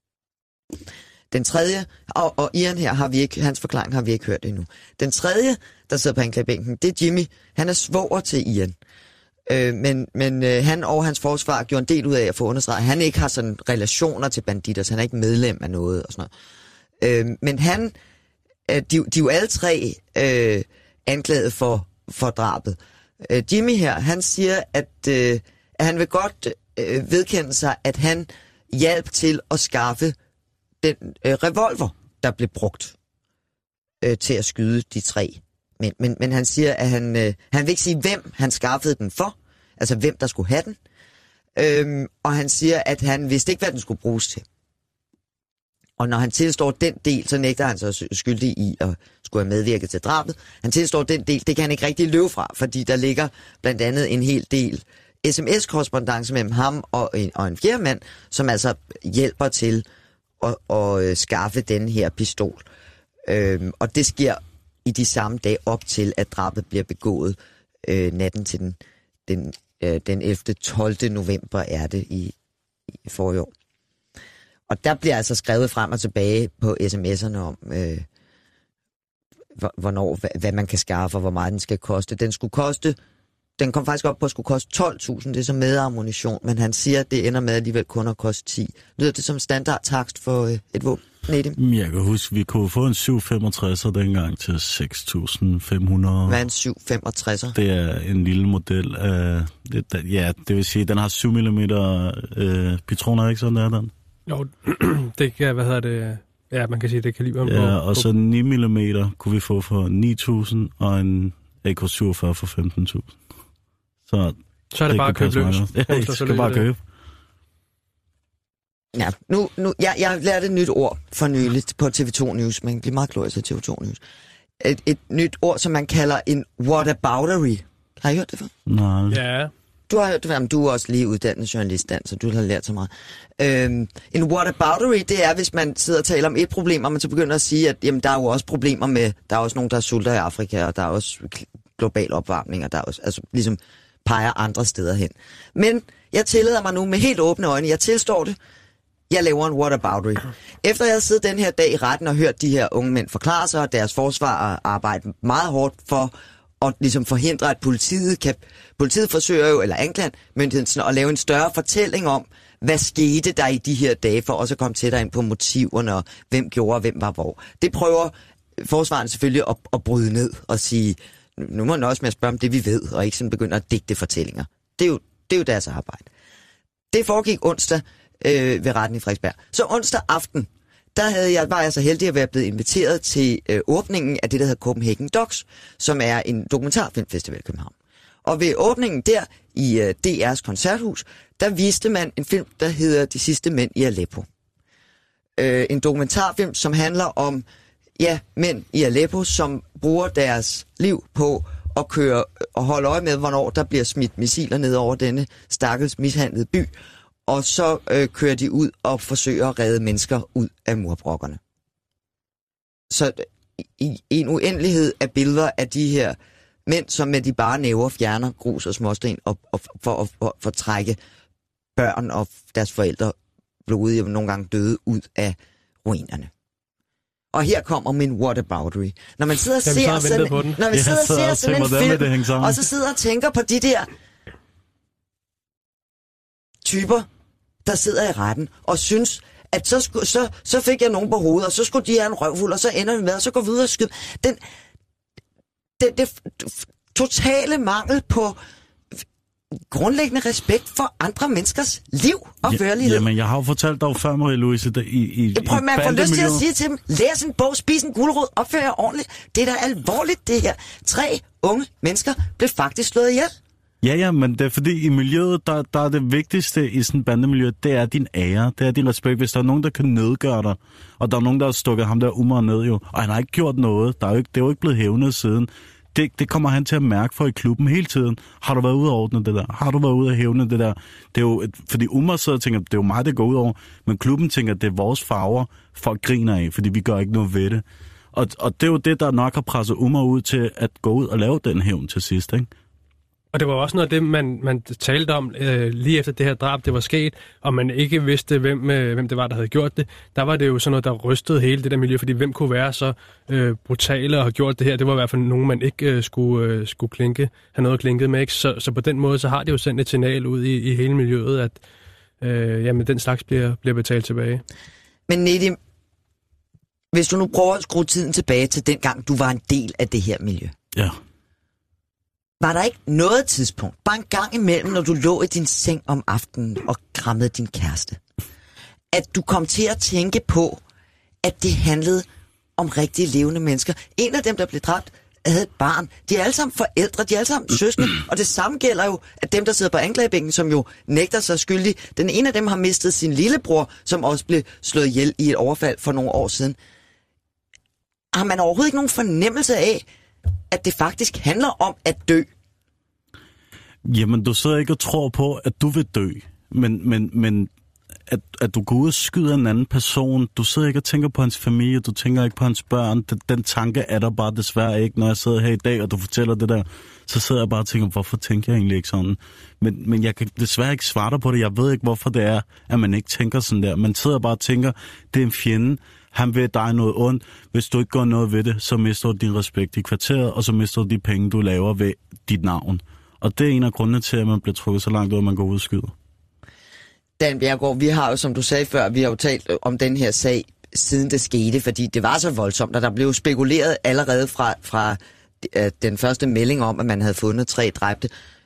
Den tredje, og, og Ian her, har vi ikke, hans forklaring har vi ikke hørt endnu. Den tredje, der sidder på anklagebænken, det er Jimmy. Han er svoger til Ian. Øh, men men øh, han og hans forsvar gjorde en del ud af at få understreget, at han ikke har sådan relationer til Bandidos. Han er ikke medlem af noget og sådan noget. Øh, men han, øh, de, de er jo alle tre øh, anklaget for, for drabet. Øh, Jimmy her, han siger, at, øh, at han vil godt øh, vedkende sig, at han hjalp til at skaffe den øh, revolver, der blev brugt øh, til at skyde de tre. Men, men, men han siger, at han, øh, han vil ikke sige, hvem han skaffede den for, altså hvem der skulle have den. Øhm, og han siger, at han vidste ikke, hvad den skulle bruges til. Og når han tilstår den del, så nægter han så skyldig i at skulle have medvirket til drabet. Han tilstår den del, det kan han ikke rigtig løbe fra, fordi der ligger blandt andet en hel del sms-korrespondance mellem ham og en, og en fjerde mand, som altså hjælper til at, at skaffe den her pistol. Øhm, og det sker i de samme dage op til, at drabet bliver begået øh, natten til den, den, øh, den ellevte tolvte november er det i, i forrige år. Og der bliver altså skrevet frem og tilbage på sms'erne om, øh, hvornår, hvad, hvad man kan skaffe, og hvor meget den skal koste. Den skulle koste, den kom faktisk op på at skulle koste tolv tusind, det er så med ammunition, men han siger, at det ender med alligevel kun at koste ti. Lyder det som standardtakst for øh, et våben? Nedim? Jeg kan huske, vi kunne få en syv femogtres dengang til seks tusind fem hundrede. Hvad er en syv femogtres? Det er en lille model af, det, ja, det vil sige, den har syv millimeter øh, patroner, ikke sådan der den? Jo, det kan, hvad hedder det, ja, man kan sige, det kaliber. Ja, på, og så ni millimeter kunne vi få for ni tusind, og en A K syvogfyrre for femten tusind. Så, så er det, det bare at købe løs. Ja, I skal bare købe. Ja, nu, nu, jeg, jeg lærte et nyt ord for nyligt på T V to News. Man kan blive meget klog til T V to News. Et, et nyt ord, som man kalder en whataboutery. Har I hørt det før? Nej. Ja. Du har hørt det før, men du er også lige uddannet journalist, Dan, så du har lært så meget. Øhm, en whataboutery, det er, hvis man sidder og taler om et problem, og man så begynder at sige, at jamen, der er jo også problemer med, der er også nogen, der sulter i Afrika, og der er også global opvarmning, og der er også, altså ligesom peger andre steder hen. Men jeg tillader mig nu med helt åbne øjne, jeg tilstår det, jeg laver en whataboutery. Efter jeg havde siddet den her dag i retten og hørt de her unge mænd forklare sig, og deres forsvar arbejde meget hårdt for at ligesom forhindre, at politiet kan... Politiet forsøger jo, eller anklagemyndigheden, at lave en større fortælling om, hvad skete der i de her dage, for også at komme tættere ind på motiverne, og hvem gjorde, og hvem var hvor. Det prøver forsvaren selvfølgelig at, at bryde ned og sige, nu må man også med at spørge om det, vi ved, og ikke sådan begynde at digte fortællinger. Det er jo, det er jo deres arbejde. Det foregik onsdag øh, ved retten i Frederiksberg. Så onsdag aften, der havde jeg, var jeg så heldig at være blevet inviteret til øh, åbningen af det, der hedder Copenhagen Docs, som er en dokumentarfilmfestival i København. Og ved åbningen der i øh, D R's koncerthus, der viste man en film, der hedder De sidste mænd i Aleppo. Øh, en dokumentarfilm, som handler om ja, mænd i Aleppo, som bruger deres liv på at køre og holde øje med, hvornår der bliver smidt missiler ned over denne stakkels mishandlede by, og så øh, kører de ud og forsøger at redde mennesker ud af murbrokkerne. Så i, i en uendelighed af billeder af de her mænd, som med de bare næver fjerner grus og småsten og, og for at for, for trække børn og deres forældre blodige og nogle gange døde ud af ruinerne. Og her kommer min whataboutery. Når man sidder og ser sådan, når man sidder og ser sådan en film, og så sidder og tænker på de der typer, der sidder i retten og synes, at så, skulle, så, så fik jeg nogen på hovedet, og så skulle de have en røvfuld, og så ender vi med, og så går vi ud og skyder. Den, det, det totale mangel på grundlæggende respekt for andre menneskers liv og førlighed. Jamen, jeg har jo fortalt dig før, Marie-Louise, i, i, jeg prøver, man får lyst til at sige til dem, læs en bog, spis en gulerod, opfør jer ordentligt. Det er da alvorligt, det her. Tre unge mennesker blev faktisk slået ihjel. Ja, ja, men det er fordi i miljøet, der, der er det vigtigste i sådan et bandemiljø, det er din ære, det er din respekt. Hvis der er nogen, der kan nedgøre dig, og der er nogen, der har stukket ham der Umar ned jo, og han har ikke gjort noget, der er jo ikke, det er jo ikke blevet hævnet siden. Det, det kommer han til at mærke for i klubben hele tiden. Har du været ude at ordne det der? Har du været ude at hævne det der? Det er jo, et, fordi Umar sidder og tænker, det er jo mig, det går ud over, men klubben tænker, det er vores farver, folk griner af, fordi vi gør ikke noget ved det. Og, og det er jo det, der nok har presset Umar ud til at gå ud og lave den hævn til sidst, ikke? Og det var også noget af det, man, man talte om øh, lige efter det her drab, det var sket, og man ikke vidste, hvem, øh, hvem det var, der havde gjort det. Der var det jo sådan noget, der rystede hele det der miljø, fordi hvem kunne være så øh, brutale og have gjort det her? Det var i hvert fald nogen, man ikke øh, skulle, øh, skulle klinke, have noget klinket med. Ikke? Så, så på den måde, så har det jo sendt et signal ud i, i hele miljøet, at øh, jamen, den slags bliver, bliver betalt tilbage. Men Nedim, hvis du nu prøver at skrue tiden tilbage til dengang, du var en del af det her miljø. Ja. Var der ikke noget tidspunkt, bare en gang imellem, når du lå i din seng om aftenen og krammede din kæreste, at du kom til at tænke på, at det handlede om rigtige levende mennesker? En af dem, der blev dræbt, havde et barn. De er alle sammen forældre, de er alle sammen søskende, og det samme gælder jo, at dem, der sidder på anklagebænken, som jo nægter sig skyldig, den ene af dem har mistet sin lillebror, som også blev slået ihjel i et overfald for nogle år siden. Har man overhovedet ikke nogen fornemmelse af, at det faktisk handler om at dø? Jamen, du sidder ikke og tror på, at du vil dø, men, men, men at, at du går ud og skyder en anden person, du sidder ikke og tænker på hans familie, du tænker ikke på hans børn, den, den tanke er der bare desværre ikke. Når jeg sidder her i dag, og du fortæller det der, så sidder jeg bare og tænker, hvorfor tænker jeg egentlig ikke sådan? Men, men jeg kan desværre ikke svare dig på det, jeg ved ikke, hvorfor det er, at man ikke tænker sådan der. Man sidder bare og tænker, det er en fjende, han vil dig noget ondt. Hvis du ikke gør noget ved det, så mister du din respekt i kvarteret, og så mister du de penge, du laver ved dit navn. Og det er en af grundene til, at man bliver trukket så langt ud, at man går ud og skyder. Dan Bjerregaard, vi har jo, som du sagde før, vi har jo talt om den her sag, siden det skete, fordi det var så voldsomt, og der blev spekuleret allerede fra, fra uh, den første melding om, at man havde fundet tre dræbte,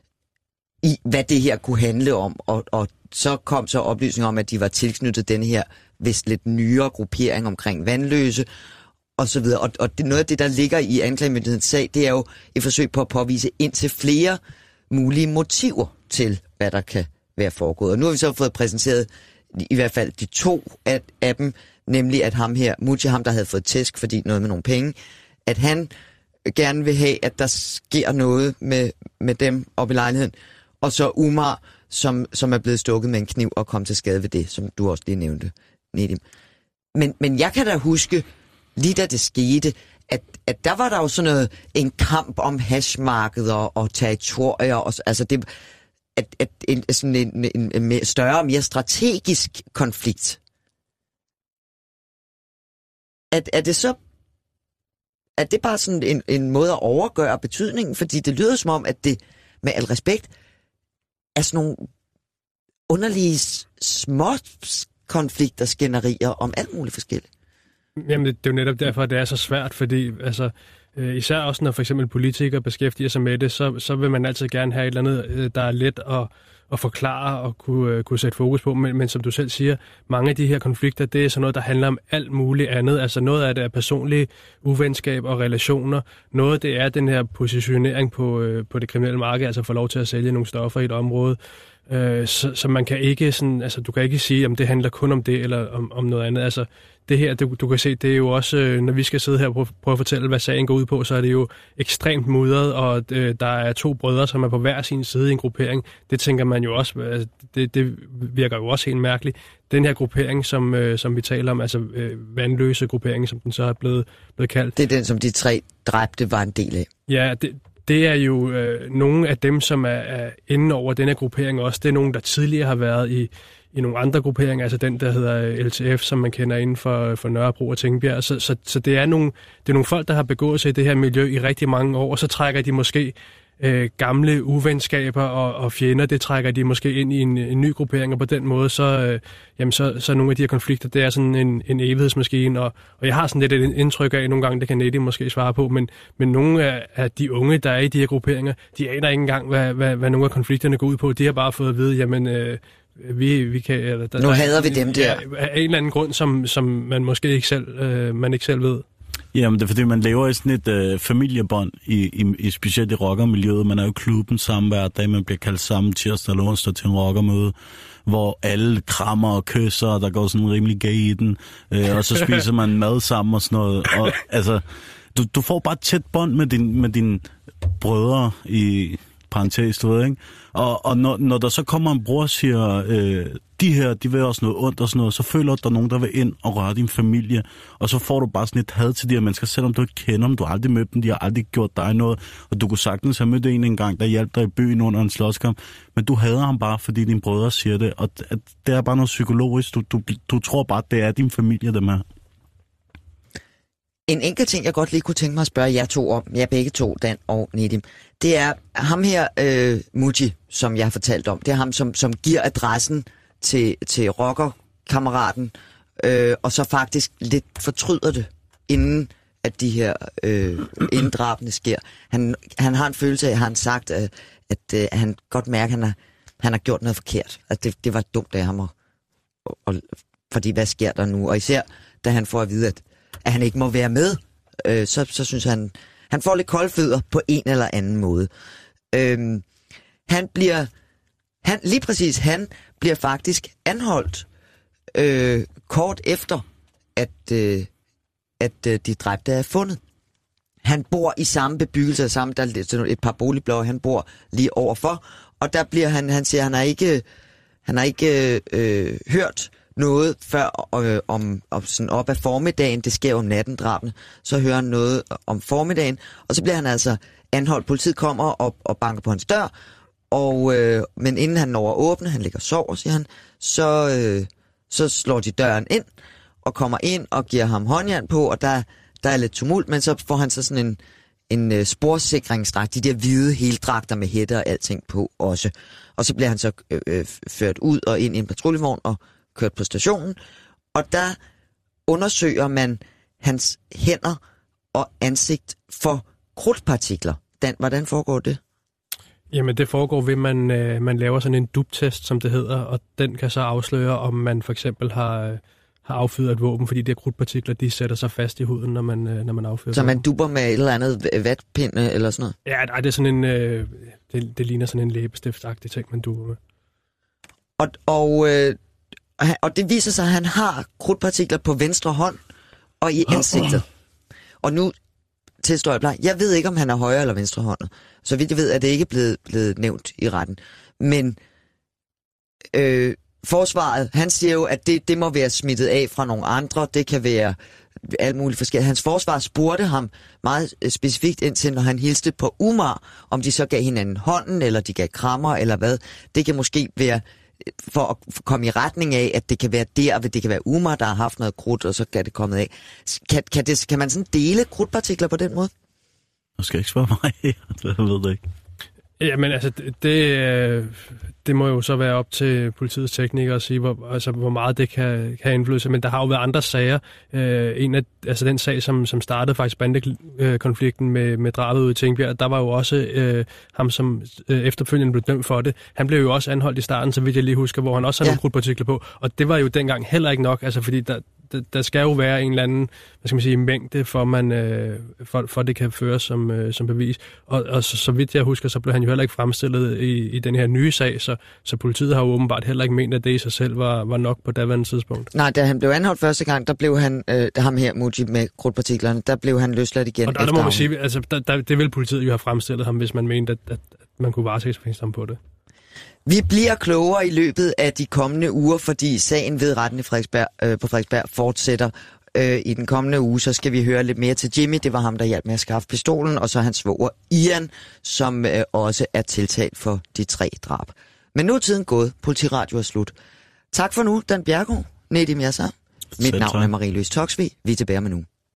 i hvad det her kunne handle om. Og, og så kom så oplysninger om, at de var tilknyttet den her vist lidt nyere gruppering omkring Vandløse, og så videre. Og, og det, noget af det, der ligger i anklagemyndighedens sag, det er jo et forsøg på at påvise indtil flere mulige motiver til, hvad der kan være foregået. Og nu har vi så fået præsenteret i hvert fald de to af, af dem, nemlig at ham her, Muji, ham der havde fået tæsk, fordi noget med nogle penge, at han gerne vil have, at der sker noget med, med dem op i lejligheden. Og så Umar, som, som er blevet stukket med en kniv og kom til skade ved det, som du også lige nævnte, Nedim. Men, men jeg kan da huske, lige da det skete, at, at der var der jo sådan noget, en kamp om hashmarkeder og territorier, og, altså det, at, at en, sådan en, en, en mere, større, mere strategisk konflikt. At, er det så, er det bare sådan en, en måde at overgøre betydningen, fordi det lyder som om, at det, med al respekt, er sådan nogle underlige små konflikter, skænderier om alt muligt forskelligt. Jamen, det er jo netop derfor, at det er så svært, fordi altså, øh, især også når for eksempel politikere beskæftiger sig med det, så, så vil man altid gerne have et eller andet, øh, der er let at, at forklare og kunne, øh, kunne sætte fokus på. Men, men som du selv siger, mange af de her konflikter, det er sådan noget, der handler om alt muligt andet. Altså noget af det er personlige uvenskab og relationer. Noget det er den her positionering på, øh, på det kriminelle marked, altså få lov til at sælge nogle stoffer i et område. Øh, så, så man kan ikke sådan, altså du kan ikke sige, om det handler kun om det, eller om, om noget andet. Altså det her, du, du kan se, det er jo også, øh, når vi skal sidde her og prøve, prøve at fortælle, hvad sagen går ud på, så er det jo ekstremt mudret, og øh, der er to brødre, som er på hver sin side i en gruppering. Det tænker man jo også, altså, det, det virker jo også helt mærkeligt. Den her gruppering, som, øh, som vi taler om, altså øh, vandløse gruppering, som den så er blevet, blevet kaldt. Det er den, som de tre dræbte var en del af. Ja, det, det er jo øh, nogle af dem, som er, er inde over denne gruppering også. Det er nogen, der tidligere har været i, i nogle andre grupperinger, altså den, der hedder L T F, som man kender inden for, for Nørrebro og Tingbjerg. Så, så, så det, er nogle, det er nogle folk, der har begået sig i det her miljø i rigtig mange år, og så trækker de måske øh, gamle uvenskaber og, og fjender, det trækker de måske ind i en, en ny gruppering, og på den måde, så, øh, jamen, så, så nogle af de her konflikter, det er sådan en, en evighedsmaskine, og, og jeg har sådan lidt et indtryk af, nogle gange, det kan Nettie måske svare på, men, men nogle af, af de unge, der er i de her grupperinger, de aner ikke engang, hvad, hvad, hvad nogle af konflikterne går ud på. De har bare fået at vide, jamen, øh, vi, vi kan... Eller, der, nu hader vi dem der. Af en eller anden grund, som, som man måske ikke selv, øh, man ikke selv ved. Jamen, det er fordi, man lever i sådan et øh, familiebånd, i, i, i specielt i rockermiljøet. Man er jo klubben sammen hver dag, man bliver kaldt sammen tirsdag eller onsdag til en rockermøde, hvor alle krammer og kysser, og der går sådan rimelig gay i den, øh, og så spiser man mad sammen og sådan noget. Og, altså, du, du får bare et tæt bånd med, din, med dine brødre i parentes, du ved, ikke? Og, og når, når der så kommer en bror og siger, øh, de her, de vil også noget ondt og sådan noget, så føler du, at der er nogen, der vil ind og røre din familie, og så får du bare sådan et had til de her mennesker, selvom du ikke kender dem, du har aldrig mødt dem, de har aldrig gjort dig noget, og du kunne sagtens have mødt en en gang, der hjalp dig i byen under en slåskamp, men du hader ham bare, fordi dine brødre siger det, og det er bare noget psykologisk, du, du, du tror bare, at det er din familie, dem her. En enkelt ting, jeg godt lige kunne tænke mig at spørge jer to om, jeg begge to, Dan og Nedim, det er ham her, øh, Muji, som jeg har fortalt om. Det er ham, som, som giver adressen til, til rockerkammeraten, øh, og så faktisk lidt fortryder det, inden at de her øh, inddrabene sker. Han, han har en følelse af, har han sagt, at, at, at han godt mærker, at han har, han har gjort noget forkert. At det, det var dumt af ham, og, og, fordi hvad sker der nu? Og især, da han får at vide, at at han ikke må være med, øh, så, så synes han, han får lidt kolde fødder på en eller anden måde. Øhm, han bliver, han, lige præcis, han bliver faktisk anholdt øh, kort efter, at, øh, at øh, de dræbte er fundet. Han bor i samme bebyggelse, samme, der er et par boligblokke, han bor lige overfor, og der bliver han, han siger, han har ikke, han har ikke øh, hørt noget før øh, om, om sådan op ad formiddagen, det sker om natten drabene, så hører han noget om formiddagen, og så bliver han altså anholdt. Politiet kommer og, og banker på hans dør, og, øh, men inden han når at åbne, han ligger og sover, siger han, så, øh, så slår de døren ind, og kommer ind og giver ham håndjern på, og der, der er lidt tumult, men så får han så sådan en, en uh, sporsikringsdragt, de der hvide heldragter med hætter og alting på også. Og så bliver han så øh, øh, ført ud og ind i en patruljevogn og kørt på stationen, og der undersøger man hans hænder og ansigt for krudtpartikler. Dan, hvordan foregår det? Jamen, det foregår ved, at man, øh, man laver sådan en duptest, som det hedder, og den kan så afsløre, om man for eksempel har, øh, har affyret et våben, fordi de her krudtpartikler, de sætter sig fast i huden, når man, øh, når man affyrer. Så man duber med et eller andet vatpinde eller sådan noget? Ja, nej, det er sådan en, øh, det, det ligner sådan en læbestiftagtig ting, man duber med. Og, og øh, Og det viser sig, at han har krudtpartikler på venstre hånd og i ansigtet. Og nu tilstår jeg bare, jeg ved ikke, om han er højre eller venstre håndet. Så vidt jeg ved, er det ikke blevet, blevet nævnt i retten. Men øh, forsvaret, han siger jo, at det, det må være smittet af fra nogle andre. Det kan være alt muligt forskelligt. Hans forsvar spurgte ham meget specifikt indtil, når han hilste på Umar, om de så gav hinanden hånden, eller de gav krammer, eller hvad. Det kan måske være for at komme i retning af, at det kan være der, det kan være Umar, der har haft noget krudt, og så kan det komme af. Kan, kan, det, kan man sådan dele krudtpartikler på den måde? Du skal ikke spørge mig, jeg ved det ikke. Jamen altså, det, det må jo så være op til politiets teknikere at sige, hvor, altså, hvor meget det kan, kan indflydelse. Men der har jo været andre sager. Øh, en af, altså den sag, som, som startede faktisk bandekonflikten med, med drabet ude i Tingbjerg, der var jo også øh, ham, som øh, efterfølgende blev dømt for det. Han blev jo også anholdt i starten, så vidt jeg lige husker, hvor han også havde ja. nogle krudtpartikler på. Og det var jo dengang heller ikke nok, altså fordi der, der skal jo være en eller anden, hvad skal man sige, mængde, for man øh, for, for det kan føres som, øh, som bevis. Og, og så, så vidt jeg husker, så blev han jo heller ikke fremstillet i, i den her nye sag, så, så politiet har jo åbenbart heller ikke ment, at det i sig selv var, var nok på daværende tidspunkt. Nej, da han blev anholdt første gang, der blev han, øh, ham her, Mujib, med krudtpartiklerne, der blev han løsladt igen. Og der, der må man sige, altså, der, der, det ville politiet jo have fremstillet ham, hvis man mente, at, at, at man kunne varetægtsfængsle ham på det. Vi bliver klogere i løbet af de kommende uger, fordi sagen ved retten i Frederiksberg, øh, på Frederiksberg fortsætter. Øh, I den kommende uge, så skal vi høre lidt mere til Jimmy. Det var ham, der hjalp med at skaffe pistolen, og så hans svoger Ian, som øh, også er tiltalt for de tre drab. Men nu er tiden gået. Politiradio er slut. Tak for nu, Dan Bjerregaard, Nedim Yassar. Mit navn er Marie-Louise Toksvig. Vi er tilbage med nu.